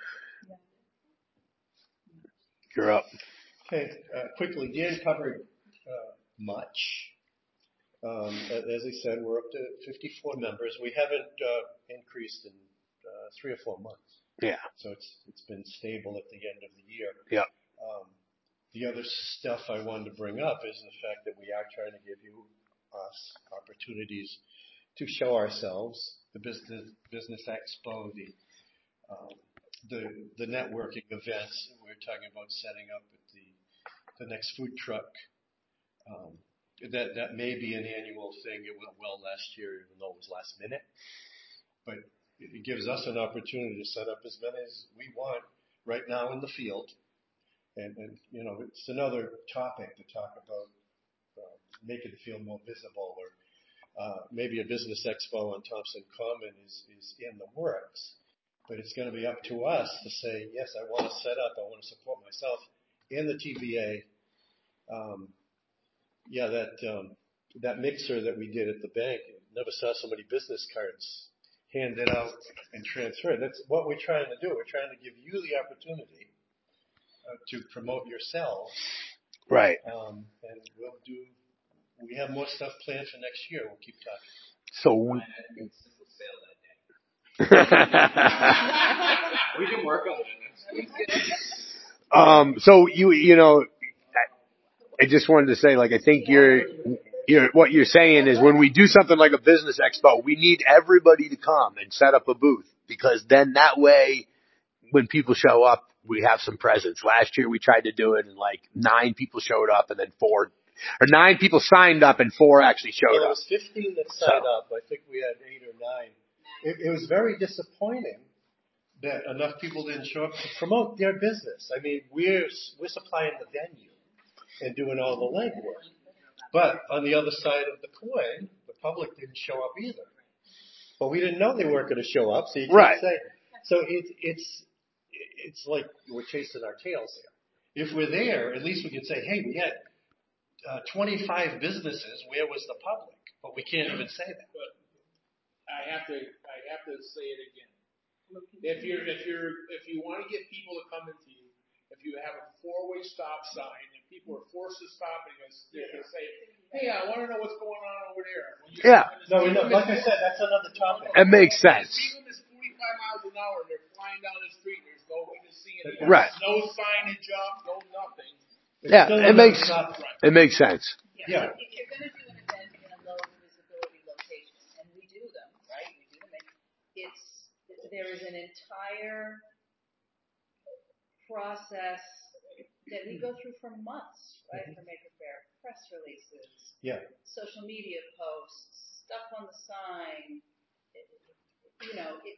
You're up. Okay, quickly, Dan covered much. As I said, we're up to 54 members. We haven't increased in 3 or 4 months. Yeah. So it's been stable at the end of the year. Yeah. The other stuff I wanted to bring up is the fact that we are trying to give us opportunities to show ourselves. The business expo, the networking events. We're talking about setting up at the next food truck. That may be an annual thing. It went well last year, even though it was last minute. But it gives us an opportunity to set up as many as we want right now in the field. And it's another topic to talk about, making the field more visible, or maybe a business expo on Thompson Common is in the works. But it's going to be up to us to say, yes, I want to set up, I want to support myself in the TBA. That mixer that we did at the bank, never saw so many business cards hand it out and transfer it. That's what we're trying to do. We're trying to give you the opportunity to promote yourselves. Right. And we have more stuff planned for next year. We'll keep talking. So We can work on that. so you know, I just wanted to say, like, I think what you're saying is when we do something like a business expo, we need everybody to come and set up a booth, because then that way, when people show up, we have some presence. Last year we tried to do it and like 9 people showed up, and then 9 people signed up and 4 actually showed Well, up. it was 15 that signed up. I think we had 8 or 9. It was very disappointing that enough people didn't show up to promote their business. I mean, we're supplying the venue and doing all the legwork. But on the other side of the coin, the public didn't show up either. But we didn't know they weren't going to show up, so you can't say. So it's like we're chasing our tails here. If we're there, at least we can say, hey, we had 25 businesses. Where was the public? But we can't even say that. But I have to say it again. If you want to get people to come into you, if you have a 4-way stop sign and people are forced to stop because they're going to say, hey, I want to know what's going on over there. No, like I said, that's another topic. It makes sense. Even if it's 45 miles an hour, they're flying down the street, there's no way to see it. Right. No signage up, no nothing. Yeah, it makes sense. Yeah. If you're going to do an event in a low visibility location, and we do them, right? We do them. There is an entire process that we go through for months, right? For Maker Faire, press releases, social media posts, stuff on the sign. It's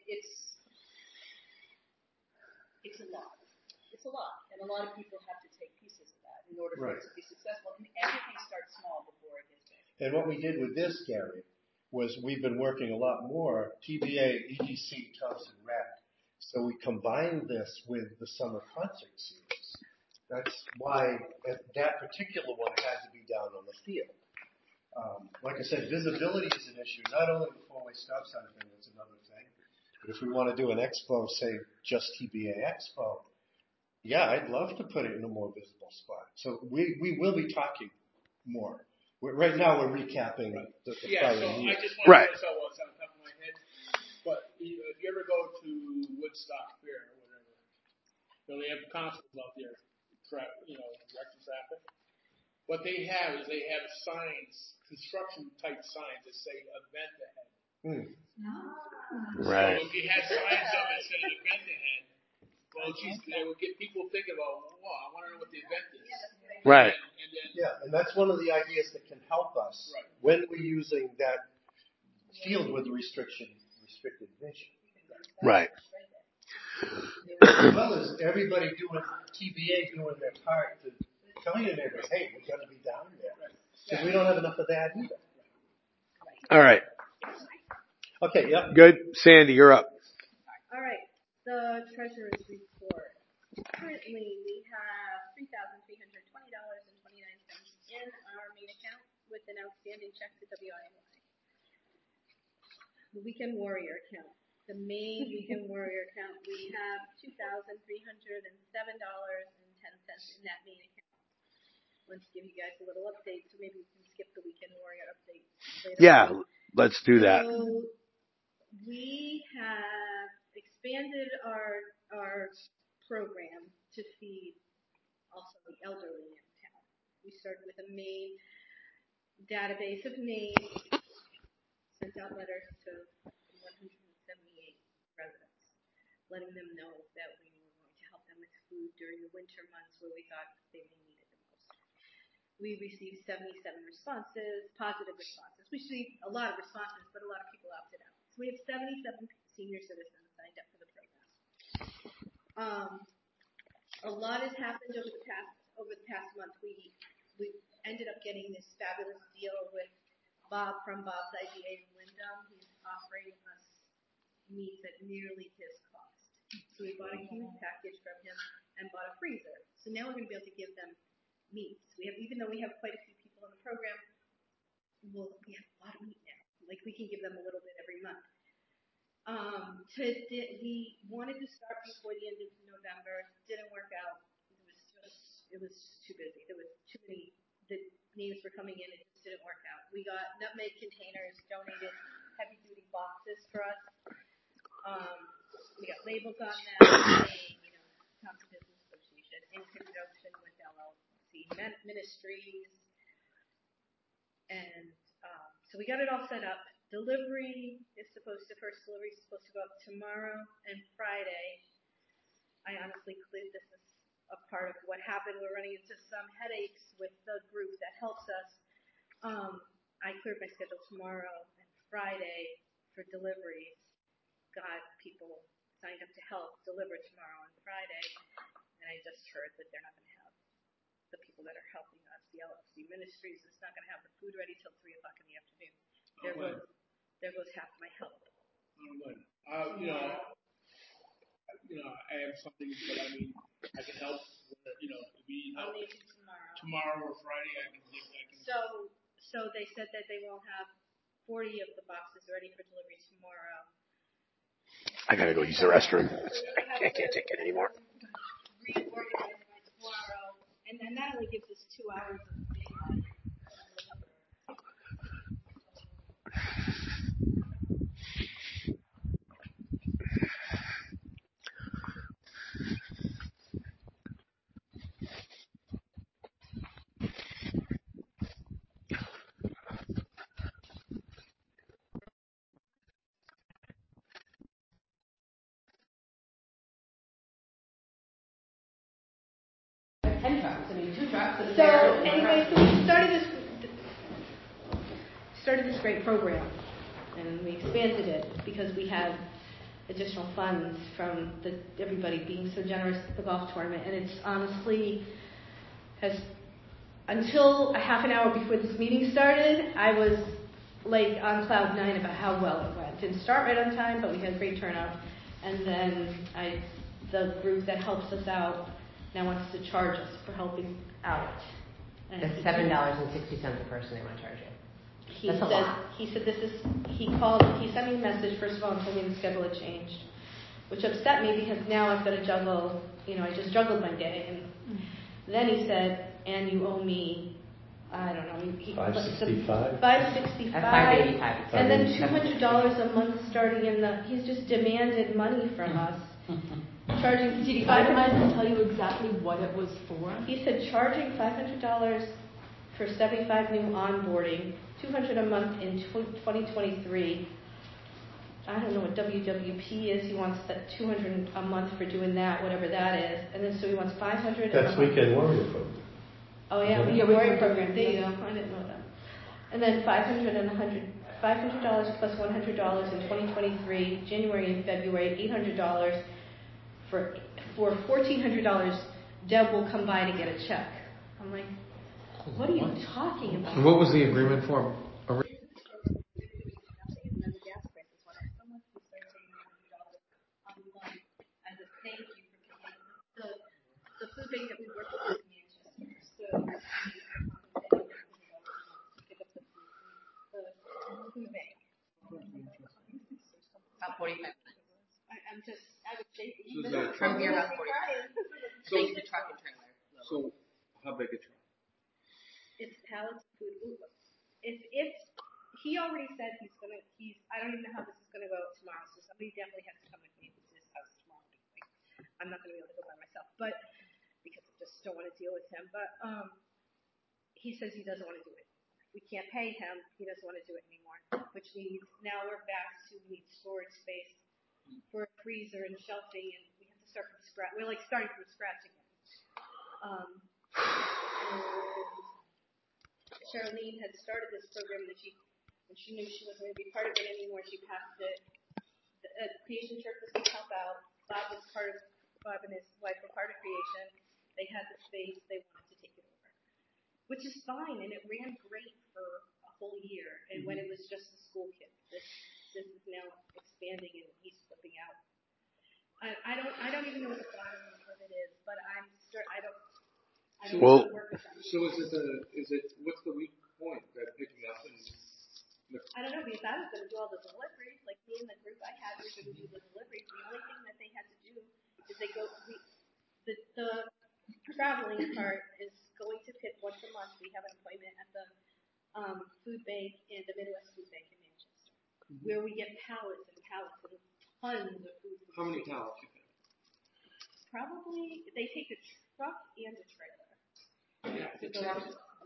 a lot. It's a lot, and a lot of people have to take pieces of that in order for it to be successful. And everything starts small before it gets big. And what we did with this, Gary, was we've been working a lot more, TBA, EDC, Thompson Rec. So we combined this with the summer concert series. That's why that particular one had to be down on the field. Like I said, visibility is an issue. Not only the 4-way stop sign thing, that's another thing. But if we want to do an expo, say just TBA Expo, yeah, I'd love to put it in a more visible spot. So we will be talking more. Right now we're recapping the prior year. I just want to tell what's on top of my head. But if you ever go to Woodstock Fair or whatever, they have constables out there, directing traffic. What they have is signs, construction type signs that say event ahead. Right. So if you had signs up that said event ahead, well, they would get people thinking about, I want to know what the event is. Right. And that's one of the ideas that can help us when we're using that field with restricted vision. Right. As well as everybody doing TBA doing their part to tell your neighbors, hey, we're going to be down there. Because we don't have enough of that either. All right. Okay, Good. Sandy, you're up. All right. The treasurer's report. Currently, we have $3,320.29 in our main account with an outstanding check to WINY. The Weekend Warrior account. The main Weekend Warrior account, we have $2,307.10 in that main account. I want to give you guys a little update, so maybe we can skip the Weekend Warrior update later. Yeah, let's do that. So we have expanded our program to feed also the elderly in town. We started with a main database of names, sent out letters to 178 residents, letting them know that we were going to help them with food during the winter months where we thought they may need it the most. We received 77 responses, positive responses. We received a lot of responses, but a lot of people opted out. So we have 77 senior citizens signed up for the program. A lot has happened over the past month. We ended up getting this fabulous deal with Bob from Bob's IGA in Wyndham. He's offering us meats at nearly his cost. So we bought a huge package from him and bought a freezer. So now we're going to be able to give them meats. Even though we have quite a few people in the program, we have a lot of meat now. Like we can give them a little bit every month. We wanted to start before the end of November. Didn't work out. It was too busy. There was too many. The names were coming in. It just didn't work out. We got Nutmeg Containers donated heavy duty boxes for us. We got labels on them saying, Thompson Business Association in conjunction with LLC Ministries. And so we got it all set up. First delivery is supposed to go up tomorrow and Friday. I honestly believe this is a part of what happened. We're running into some headaches with the group that helps us. I cleared my schedule tomorrow and Friday for deliveries. Got people signed up to help deliver tomorrow and Friday. And I just heard that they're not going to have the people that are helping us, the LLC Ministries, is not going to have the food ready till 3 o'clock in the afternoon. There goes half my help. I have something, but I mean, I can help. I'll need you tomorrow or Friday. I can. So they said that they will have 40 of the boxes ready for delivery tomorrow. I gotta go use the restroom. I can't take it anymore. Reorganize by tomorrow, and then that only gives us 2 hours of daylight. So anyway, so we started this great program, and we expanded it because we had additional funds from everybody being so generous at the golf tournament, and it's honestly until a half an hour before this meeting started, I was like on cloud 9 about how well it went. Didn't start right on time, but we had great turnout, and then the group that helps us out now wants to charge us for helping out. That's $7.60 a person they want to charge you. That's a lot. He said he sent me a message, first of all, and told me the schedule had changed, which upset me because now I've got to juggle, I just juggled my day. And then he said, and you owe me, I don't know, $565. $565. And then $200 a month starting he's just demanded money from us. Charging CDC. I might tell you exactly what it was for. He said charging $500 for 75 new onboarding, $200 a month in 2023. I don't know what WWP is. He wants that $200 a month for doing that, whatever that is, and then so he wants $500. That's Weekend Warrior Program. Oh yeah, Weekend Warrior Program. There you go. I didn't know that. And then $500 plus $100 in 2023, January and February, $800. For $1,400, Deb will come by to get a check. I'm like, what are you talking about? What was the agreement for? And then the gas prices went up so much, we started paying $100 as a thank you for picking the food bank that we work with in Manchester. So pick up the food bank. About 40 minutes. I would say from here about 40 minutes. So the truck and trailer. So how big a truck? It's pallets of food. If he already said I don't even know how this is gonna go tomorrow, so somebody definitely has to come with me to his house tomorrow. I'm not gonna be able to go by myself, but because I just don't want to deal with him. But he says he doesn't want to do it. We can't pay him. He doesn't want to do it anymore, which means now we're back to we need storage space for a freezer and shelving, and we have to start from scratch. We're like starting from scratch again. Charlene had started this program that when she knew she wasn't going to be part of it anymore, she passed it. Creation Church was going to help out. Bob and his wife were part of Creation. They had the space. They wanted to take it over, which is fine, and it ran great for a whole year. And when it was just the school kids, this is now expanding and he's flipping out. I don't even know what the bottom of it is, but I'm sure I don't Well, work with them. So what's the weak point that picking up and I don't know because I was going to do all the deliveries, like me and the group I had was going to traveling part is going to pick once a month. We have an appointment at the food bank in the Midwest Food Bank in Manchester, where we get pallets and pallets and tons of food. How many pallets you think? Probably, they take a truck and a trailer. Yeah, the truck,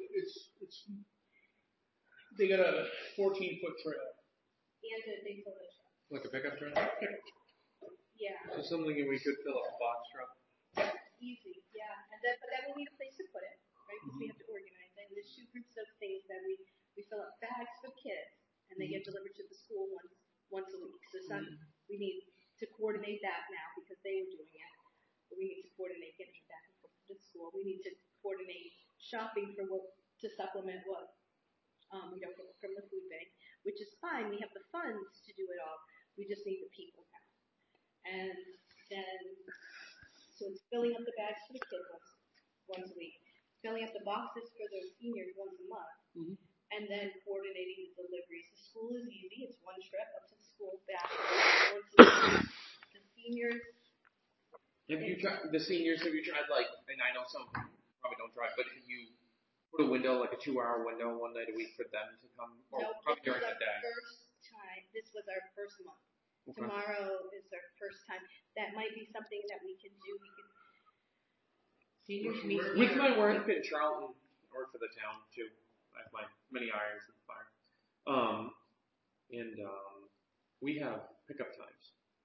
they got a 14-foot trailer. And they fill the truck. Like a pickup trailer? Yeah. So something we could fill up a box truck. Easy, yeah. But then we need a place to put it, right? Because we have to organize it. And there's 2 groups of things that we fill up bags for kids, and they get delivered to the school once a week. So we need to coordinate that now because they were doing it. But we need to coordinate getting it back and forth to school. We need to coordinate shopping for to supplement what we don't get from the food bank, which is fine. We have the funds to do it all. We just need the people now. And then, so it's filling up the bags for the kids once a week, filling up the boxes for the seniors once a month, and then coordinating the deliveries. The school is easy. It's one trip up to the school, back once a week. The seniors. Have you tried, the seniors, have you tried, like, and I know some probably don't drive, but have you put a window, like a 2-hour window one night a week for them to come? Or No, probably this was during the our day? first time. This was our first month. Okay. Tomorrow is our first time. That might be something that we can do. We can. Seniors meet with my work in Charlton, or for the town too. I have my many irons in the fire. We have pickup times.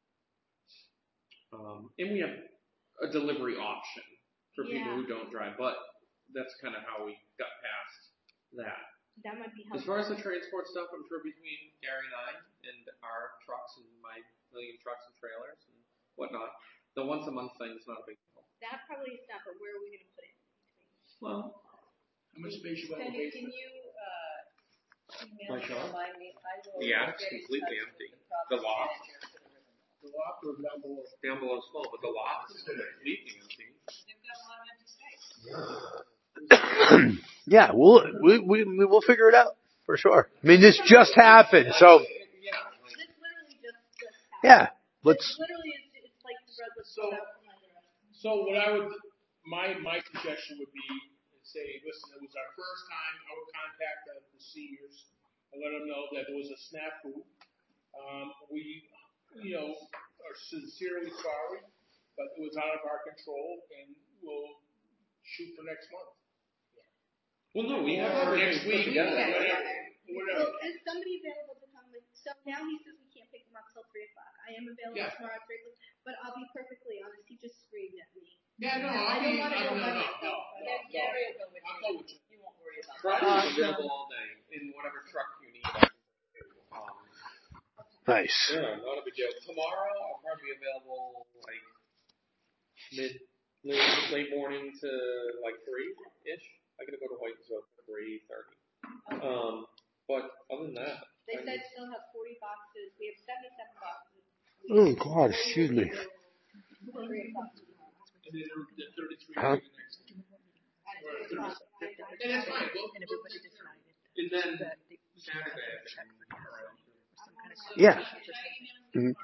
And we have a delivery option for people who don't drive, but that's kind of how we got past that. That might be helpful. As far as the transport stuff, I'm sure between Gary and I and our trucks and my million trucks and trailers and whatnot, the once a month thing is not a big deal. That probably is not, but where are we going to put it? Well, how much space you got in the Can basement? you email My me, shop? remind me? I will The attic's get in completely touch empty. with the The loft. The loft or down below? Down below is full, but the loft is completely empty. They've got a lot of empty space. Yeah, we'll figure it out for sure. I mean, this just happened, so This literally just happened. yeah, let's. Literally, it's like the red was So what my suggestion would be, say, listen, it was our first time. I would contact the seniors and let them know that there was a snafu. We, are sincerely sorry, but it was out of our control, and we'll shoot for next month. Well, no, we have next week. Whatever. Well, is somebody available to come with? So now he says we can't pick him up till 3 o'clock. I am available tomorrow at 3 o'clock, but I'll be perfectly honest. He just screamed at me. Yeah, no, I don't want to go by no. myself. Gary will go with I'll you. go with you. You won't worry about Friday's available all day in whatever truck you need. Nice. Yeah, not a big deal. Tomorrow I'll probably be available like late morning to like 3-ish. I gotta go to Whitesville at 3:30. But other than that, They said still have 40 boxes. We have 77 boxes. Oh God, excuse me. 3 o'clock tomorrow. And then the 33 Huh? next. And that's fine. And then Saturday. Yeah. Mhm.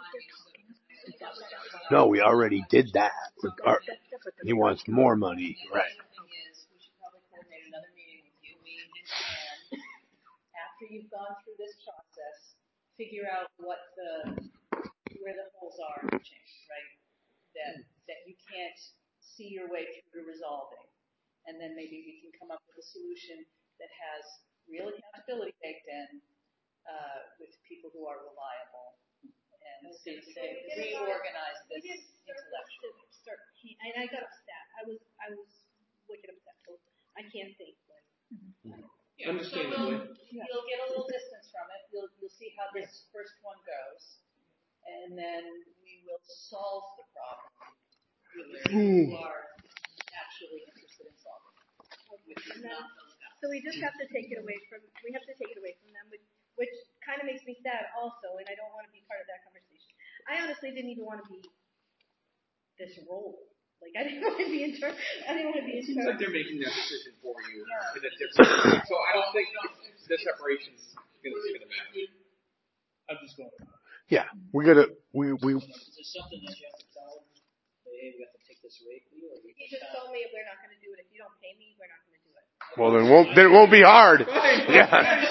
No, we already did that. He wants more money, right? We should probably coordinate another meeting with you, me and after you've gone through this process, figure out where the holes are in the chain, right? That you can't see your way through to resolving. And then maybe we can come up with a solution that has real accountability baked in, with people who are reliable, and reorganize this intellectually. And I got upset. I was wicked upset. So I can't think. Understandably. You'll get a little distance from it. You'll see how this first one goes, and then we will solve the problem with the people who are actually interested in solving it, which is not those guys. So we just have to take it away from them, which kind of makes me sad also, and I don't want to be part of that conversation. I honestly didn't even want to be this role. Like, I didn't want to be in charge. It seems like they're making that decision for you in a different way. So I don't think the separation's going to matter. I'm just going. Yeah, we gotta. Is there something that you have to tell them? They hey, we have to take this away from you, or we He just told me we're not going to do it. If you don't pay me, we're not going to do it. Well, then it won't be hard. Yeah.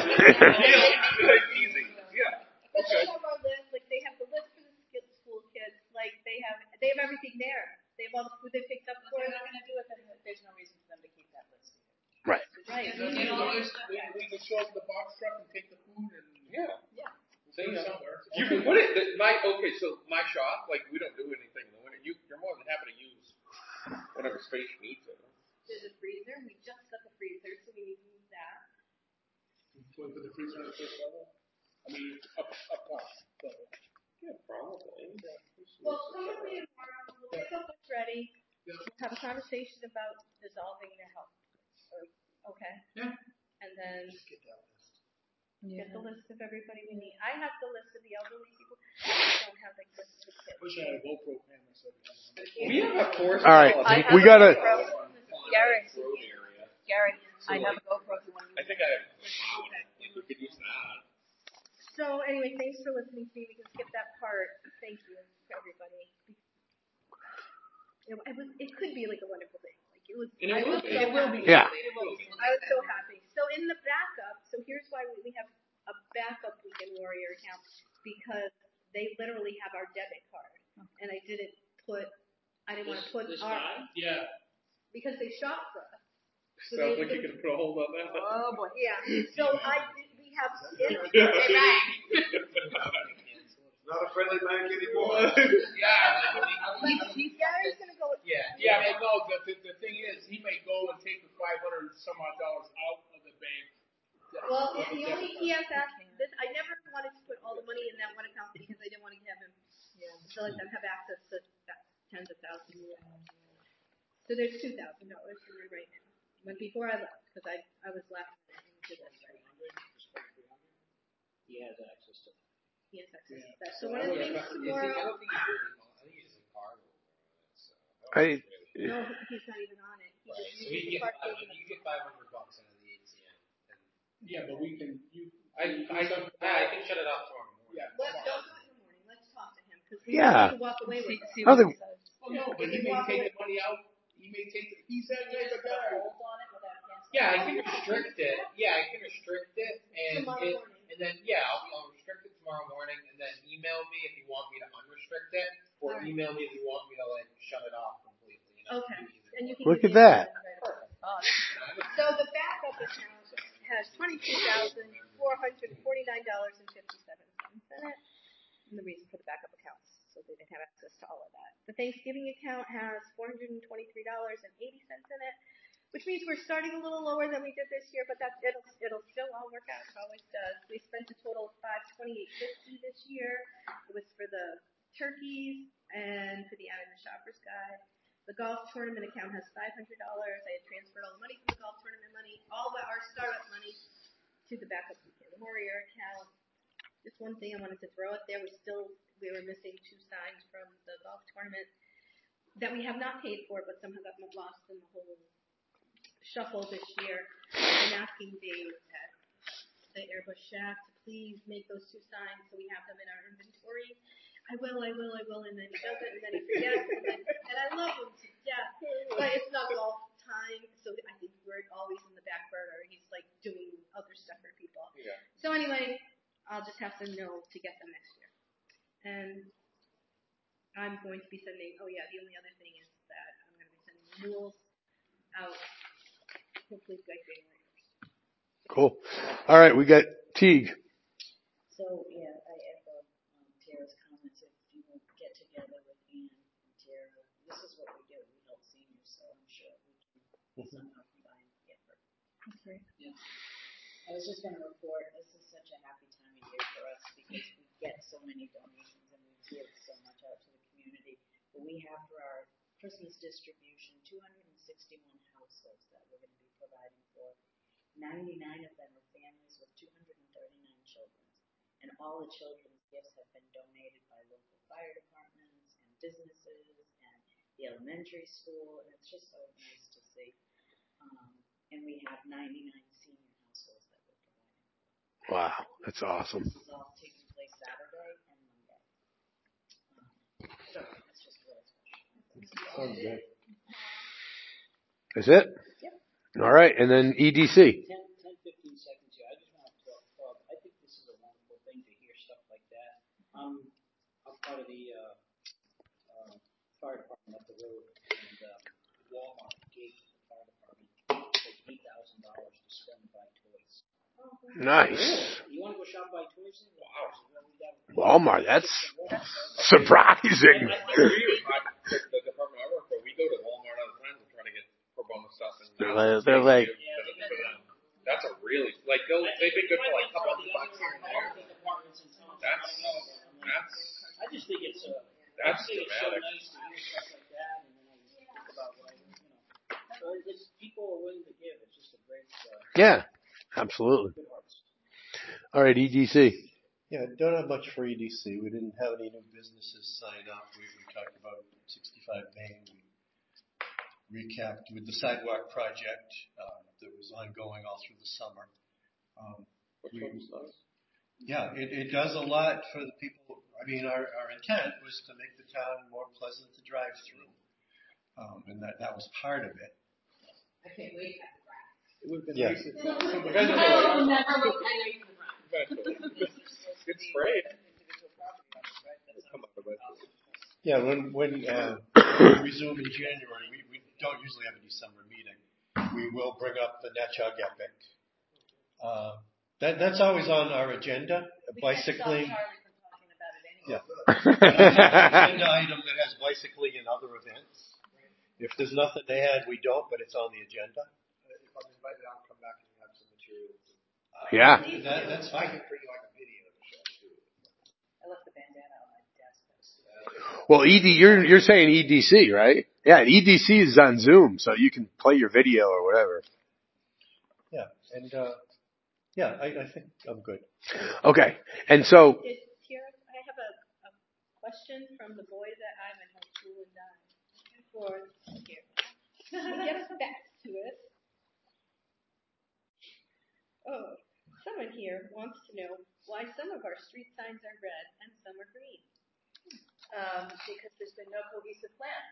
But they have our list. Like they have the list for the school kids. Like they have everything there. They have all the food they picked up for. If they're not going to do it, then there's no reason for them to keep that list. Right. Right. We can show up the box truck and take the food and Yeah. put it somewhere. You can put it. So my shop, like we don't do anything in the winter. You're more than happy to use whatever space you need to. There's a freezer. We just got the freezer, so we need to use that. Put the freezer on the first level. I mean, up top. Yeah, probably. Well, come with me tomorrow. We'll get the list ready. Yeah. We'll have a conversation about dissolving the health. Okay. Yeah. And then Just get that list. get the list of everybody we need. I have the list of the elderly people. I don't have the list of the kids. Wish I had a GoPro camera so We have a course. All right. I have We a gotta. GoPro. Gary, I have a GoPro if you want to use it. I think I have. We could use that. So anyway, thanks for listening to me. We can skip that part. Thank you for everybody. It could be like a wonderful day. Like it was. And it will be. It will be. Yeah. I was so happy. So in the backup, so here's why we have a backup Weekend Warrior account, because they literally have our debit card, and I didn't want to put our. Yeah. Because they shop for us. Sounds like you can put a hold on that. Oh boy. Yeah. So we have. Not a friendly bank anymore. Gary's gonna go. Yeah, but no. The thing is, he may go and take the $500 some odd out of the bank. Well, he has access. I never wanted to put all the money in that one account because I didn't want to have him. So let them have access to tens of thousands. So there's $2,000 in there right now. But before I left, because I was last into this. Right? He has access to that. He has access to that. So one of the things tomorrow. I don't think he's in car. No, he's not even on it. You get $500 out of the ATM. Yeah, but we can. I can shut it off tomorrow morning. Yeah. Don't do it in the morning. Let's talk to him because we Yeah. need to walk away with it. I don't think. Oh no, but he may take the money out. He may take the. He said there's a guy. Hold on it without canceling. Yeah, I can restrict it. And then I'll restrict it tomorrow morning, and then email me if you want me to unrestrict it, or email me if you want me to like shut it off completely. You know? Okay. And you can Look at that. So the backup account has $22,449.57 in it. And the reason for the backup accounts, so they didn't have access to all of that. The Thanksgiving account has $423.80 in it, which means we're starting a little lower than we did this year, but it'll still all work out. It always does. We spent a total of $528.50 this year. It was for the turkeys and for the Out in the Shoppers Guide. The golf tournament account has $500. I had transferred all the money from the golf tournament money, all of our startup money, to the backup Weekend Warrior account. Just one thing I wanted to throw out there, we were missing 2 signs from the golf tournament that we have not paid for, but somehow got lost in the whole shuffle this year. I'm asking Dave at the Airbus Shack to please make those 2 signs so we have them in our inventory. I will, and then he does it, and then he forgets, and I love him to death, but it's not golf time, so I think we're always in the back burner. He's like doing other stuff for people. Yeah. So anyway, I'll just have to know to get them next year. And I'm going to be sending, the only other thing is that I'm going to be sending renewals out hopefully by January 1st. Cool. All right, we got Teague. So, I echo Tara's comments. If you will get together with Ann and Tara, this is what we do. We help seniors, so I'm sure we can somehow combine the effort. Okay. Yeah. I was just going to report, this is such a happy time of year for us because we get so many donations and we give so much out to the community. But we have for our Christmas distribution 261 households that we're going to be providing for. 99 of them are families with 239 children. And all the children's gifts have been donated by local fire departments and businesses and the elementary school. And it's just so nice to see. And we have 99 senior households that we're providing. Wow, that's awesome. This is all taking place Saturday and Monday. So it's just really special. Sounds good. That's it? Yep. All right. And then EDC. 10, 15 seconds here. I just want to talk, Bob. I think this is a wonderful thing to hear stuff like that. I'm part of the fire department up the road, and Walmart gave the fire department like $8,000 to spend to buy toys. Nice. You want to go shop and buy toys? Wow. Walmart. That's surprising. I agree with the department I work for. We go to Walmart all the time to try to get pro bono stuff. And They're like, that's a really, like, they've been good for like a couple of bucks here and there. I just think it's that's so dramatic. nice to hear stuff like that, and then I think about what I, so it's people are willing to give. It's just a great. yeah, absolutely. All right, EDC. Yeah, don't have much for EDC. We didn't have any new businesses sign up. We talked about 65 Main. We recapped with the sidewalk project that was ongoing all through the summer. Yeah, it does a lot for the people. I mean, our intent was to make the town more pleasant to drive through, and that was part of it. I can't wait to have the grass. It would have been Yeah. nice if somebody. I will never look at it. It's sprayed. Yeah, when we resume in January, we don't usually have a December meeting. We will bring up the Natchog Epic. That's always on our agenda. Bicycling. Yeah. Agenda item that has bicycling and other events. If there's nothing to add, we don't, but it's on the agenda. If I'm invited, I'll come back and have some material. Yeah. That's I fine. can bring you like a video to show too. I left the bandana on my desk. Well, you're saying EDC, right? Yeah, and EDC is on Zoom, so you can play your video or whatever. Yeah, and yeah, I think I'm good. Okay, and so. I have a question from the boys at Ivanhoe School and Dine. Here. He gets back to it. Oh, someone here wants to know why some of our street signs are red and some are green. Because there's been no cohesive plan.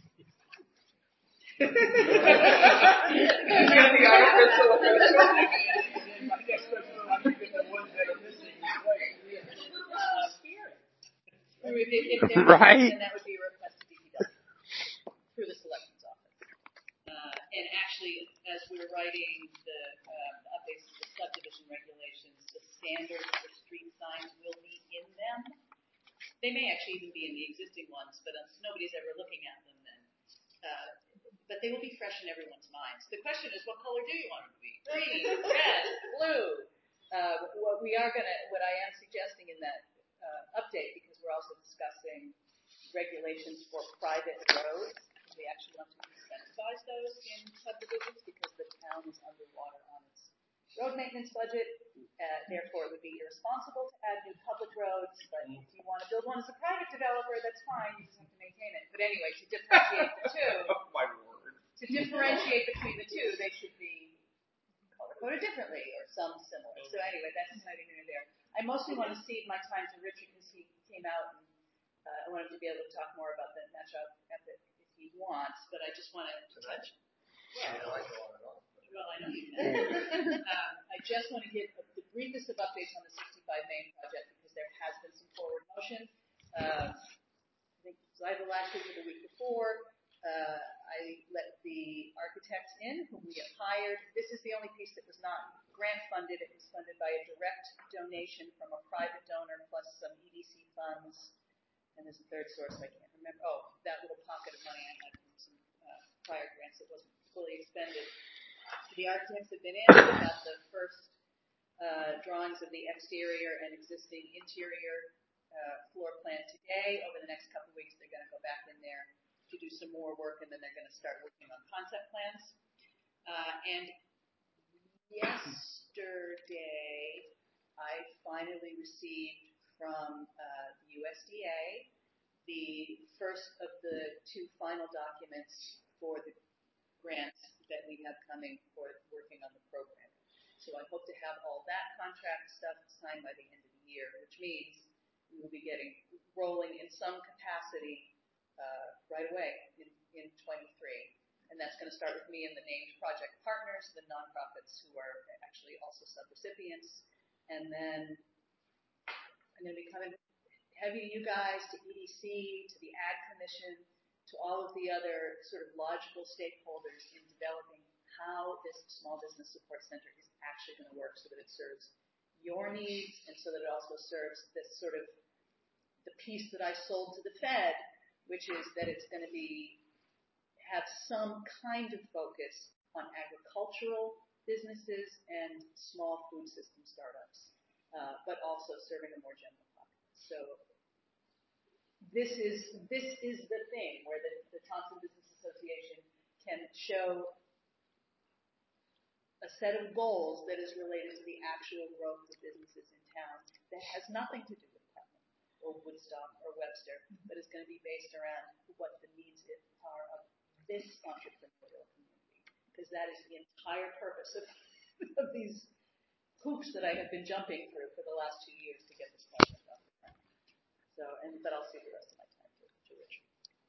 Right. Then that would be a request to DPW through the selectmen's office. And actually, as we're writing the updates to the subdivision regulations, the standards for street signs will be in them. They may actually even be in the existing ones, but nobody's ever looking at them then. But they will be fresh in everyone's minds. The question is, what color do you want them to be? Green, red, blue. What I am suggesting in that update, because we're also discussing regulations for private roads, we actually want to incentivize those in subdivisions because the town is underwater on its road maintenance budget. Therefore, it would be irresponsible to add new public roads, but if you want to build one as a private developer, that's fine. You just have to maintain it. But anyway, to differentiate the two, they should be color-coded differently or some similar. So anyway, that's neither here nor there. I mostly want to cede my time to Richard because he came out and I want him to be able to talk more about the Natchog Epic if he wants, but I just want to touch. Yeah. Well, I know you can. I just want to give the briefest of updates on the 65 Main project because there has been some forward motion. I think it was either last week or the week before. I let the architects in whom we have hired. This is the only piece that was not grant funded. It was funded by a direct donation from a private donor plus some EDC funds. And there's a third source I can't remember. Oh, that little pocket of money I had from some prior grants that wasn't fully expended. The architects have been in. We got the first drawings of the exterior and existing interior floor plan today. Over the next couple of weeks, they're going to go back in there to do some more work, and then they're going to start working on concept plans. And yesterday, I finally received from the USDA the first of the two final documents for the grants that we have coming for working on the program. So I hope to have all that contract stuff signed by the end of the year, which means we will be getting rolling in some capacity right away in 23. And that's going to start with me and the named project partners, the nonprofits who are actually also sub-recipients. And then I'm going to be coming heavy to you guys, to EDC, to the Ag Commission, to all of the other sort of logical stakeholders in developing how this small business support center is actually going to work so that it serves your needs and so that it also serves this sort of the piece that I sold to the Fed, which is that it's going to have some kind of focus on agricultural businesses and small food system startups, but also serving a more general populace. So this is the thing where the Thompson Business Association can show a set of goals that is related to the actual growth of businesses in town that has nothing to do with Putnam or Woodstock or Webster, but is going to be based around what the needs are of this entrepreneurial community, because that is the entire purpose of these hoops that I have been jumping through for the last 2 years to get this project off the ground. So, but I'll see the rest of my time to Richard.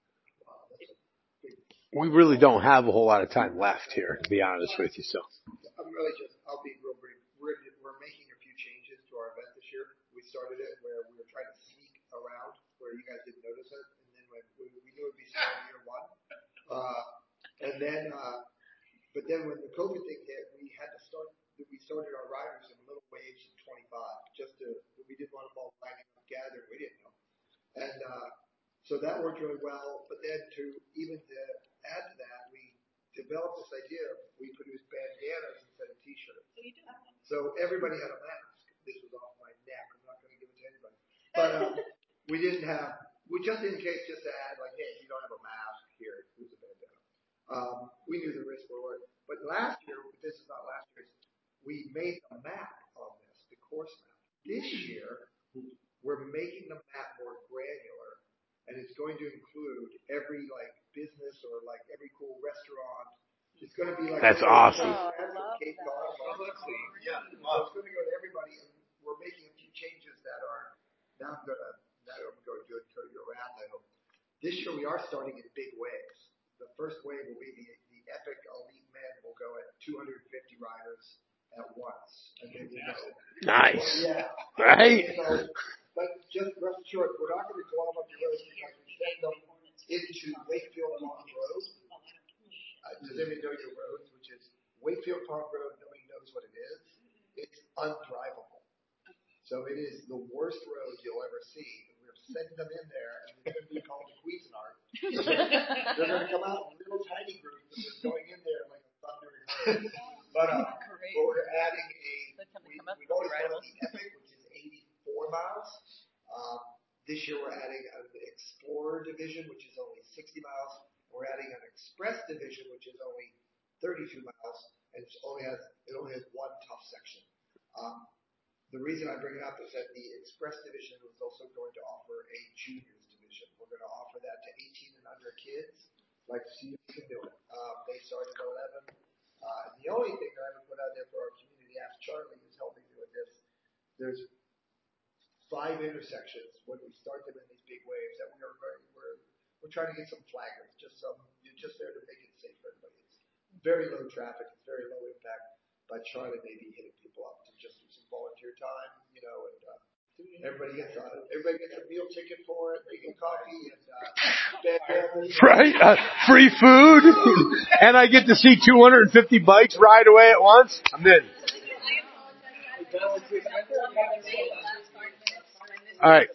We really don't have a whole lot of time left here, to be honest with you. So I'll be real brief. We're making a few changes to our event this year. We started it where we were trying to sneak around where you guys didn't notice it, and then when we knew it'd be starting year one. But then when the COVID thing hit, we started our riders in little waves of 25, we didn't want them all lining up gathered. We didn't know. And, so that worked really well. But then to add to that, we developed this idea. We produced bandanas instead of t-shirts. So everybody had a mask. This was off my neck. I'm not going to give it to anybody. But, we just in case, just to add, like, hey, if you don't have a mask, here, here's a bandana. We knew the risk were, but last year, this is not last year's, we made a map on this, the course map. This year, we're making the map more granular, and it's going to include every, business or, every cool restaurant. It's going to be like... That's awesome. Cape Cod. Yeah. So it's going to go to everybody, and we're making a few changes that are... Now I'm going to go to your wrap, I hope. This year, we are starting in big waves. The first wave will be the epic elite men will go at 250 riders at once. And then nice. Yeah. Right? So, but just rest assured, we're not going to go off on your roads because we send them into Wakefield Pond Road. Does anybody know your roads, which is Wakefield Pond Road? Nobody knows what it is. It's undrivable. So it is the worst road you'll ever see. We're sending them in there, and it's going to be called the Cuisinart. They're going to come out in little tiny groups, and they're going in there like a thundering herd. But we're adding we've always done the Epic, which is 84 miles. This year we're adding an Explorer division, which is only 60 miles. We're adding an Express division, which is only 32 miles, and it only has one tough section. The reason I bring it up is that the Express division was also going to offer a juniors division. We're going to offer that to 18 and under kids, like see if we can do it. They start at 11. The only thing that I would put out there for our community, Ask Charlie, is helping me with this. There's 5 intersections when we start them in these big waves that we're trying to get some flaggers, just there to make it safe for everybody. It's very low traffic, it's very low impact, but Charlie may be hitting people up to just do some volunteer time, and everybody gets a meal ticket for it, they get coffee and right, free food, and I get to see 250 bikes ride away at once. I'm in. All right.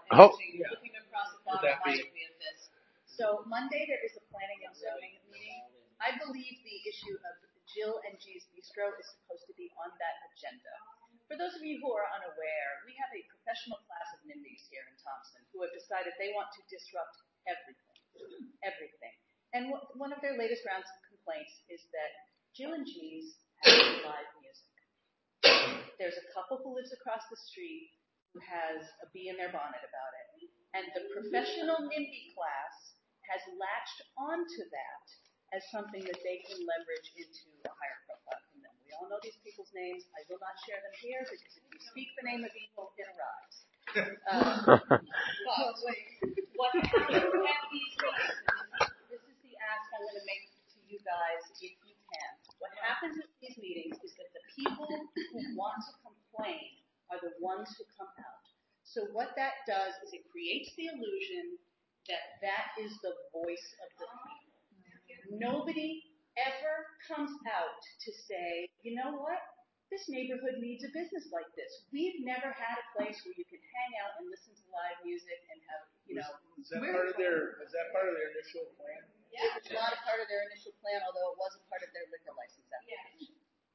So Monday there is a planning and zoning meeting. I believe the issue of Jill and G's Bistro is supposed to be on that agenda. For those of you who are unaware, we have a professional class of NIMBYs here in Thompson who have decided they want to disrupt everything. And one of their latest rounds of complaints is that Jill and G's has live music. There's a couple who lives across the street who has a bee in their bonnet about it. And the professional NIMBY class has latched onto that as something that they can leverage into a higher profile from them. We all know these people's names. I will not share them here because if you speak the name of evil, it arrives. What happens at these meetings, this is the tend to make to you guys if you can. What happens at these meetings is that the people who want to complain are the ones who come out. So what that does is it creates the illusion that that is the voice of the people. Nobody ever comes out to say, you know what? This neighborhood needs a business like this. We've never had a place where you can hang out and listen to live music and have, Is that part of their initial plan? Yeah, it's not a part of their initial plan, although it was a part of their liquor license application.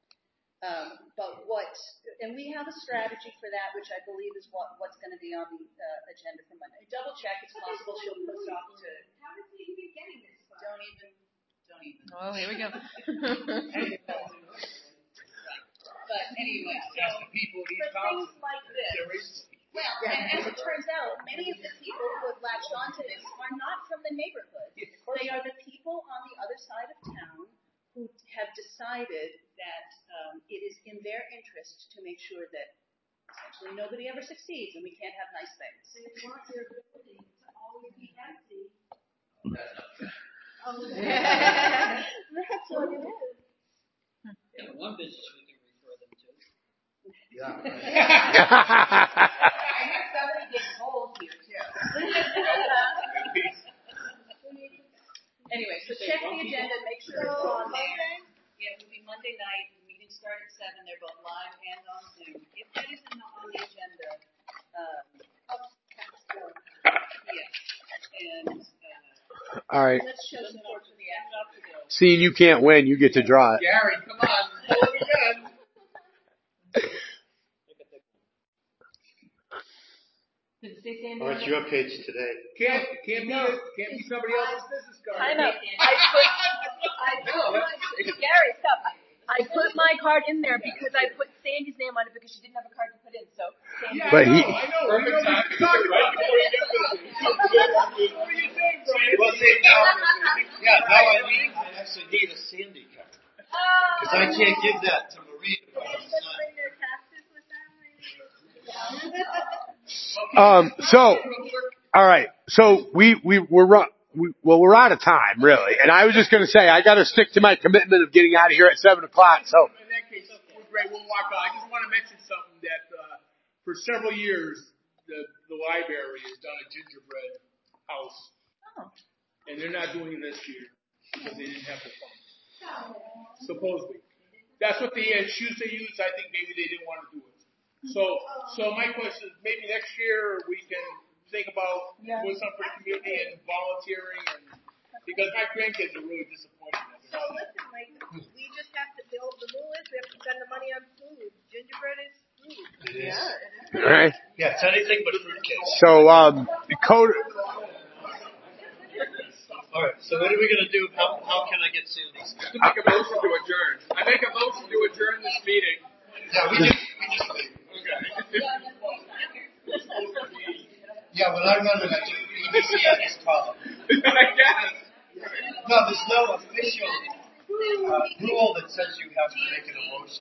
And we have a strategy for that, which I believe is what's going to be on the agenda for Monday. Double check. It's possible she'll post off to. How is he even getting this far? Don't even. Oh, here we go. But anyway, so for things like this. Well, and as it turns out, many of the people who have latched onto this are not from the neighborhood. They are the people on the other side of town who have decided that it is in their interest to make sure that essentially nobody ever succeeds and we can't have nice things. They want your building to always be empty. That's what it is. Yeah, one business we can refer them to. Yeah. I hear somebody gets cold here too. Anyway, so check the agenda, make sure it's on there. Yeah, it will be Monday night. The meetings start at 7. They're both live and on Zoom. If that isn't on the agenda, yeah. And all right. let's show support for the act. Seeing you can't win, you get to draw it. Gary, come on. Pull it again. Oh, it's your page today. Can't be somebody else's business card. I know. Gary, stop. I put my card in there because I put Sandy's name on it because she didn't have a card to put in. So. Sandy But he. I know. What are you talking about? What are you saying, Brian? Well, see, now I actually need a Sandy card. Because I can't give that to Marie. So, all right. So we're out of time, really. And I was just going to say, I got to stick to my commitment of getting out of here at 7:00. So. In that case, we're great. We'll walk out. I just want to mention something that for several years, the library has done a gingerbread house. Oh. And they're not doing it this year because they didn't have the funds. Supposedly. That's what the excuse they used. I think maybe they didn't want to do it. So my question is, maybe next year we can think about doing something for the community and volunteering, because my grandkids are really disappointed. So listen, Mike, we just have to build the rule is we have to spend the money on food. Gingerbread is food. It is. All right. Yeah, it's anything but fruitcake. So, the code. All right. So what are we going to do? How can I get Sandy's? To make a motion to adjourn. I make a motion to adjourn this meeting. Yeah, we just Yeah, when I run it, I do EDC on this column. No, there's no official rule that says you have to make an emotion.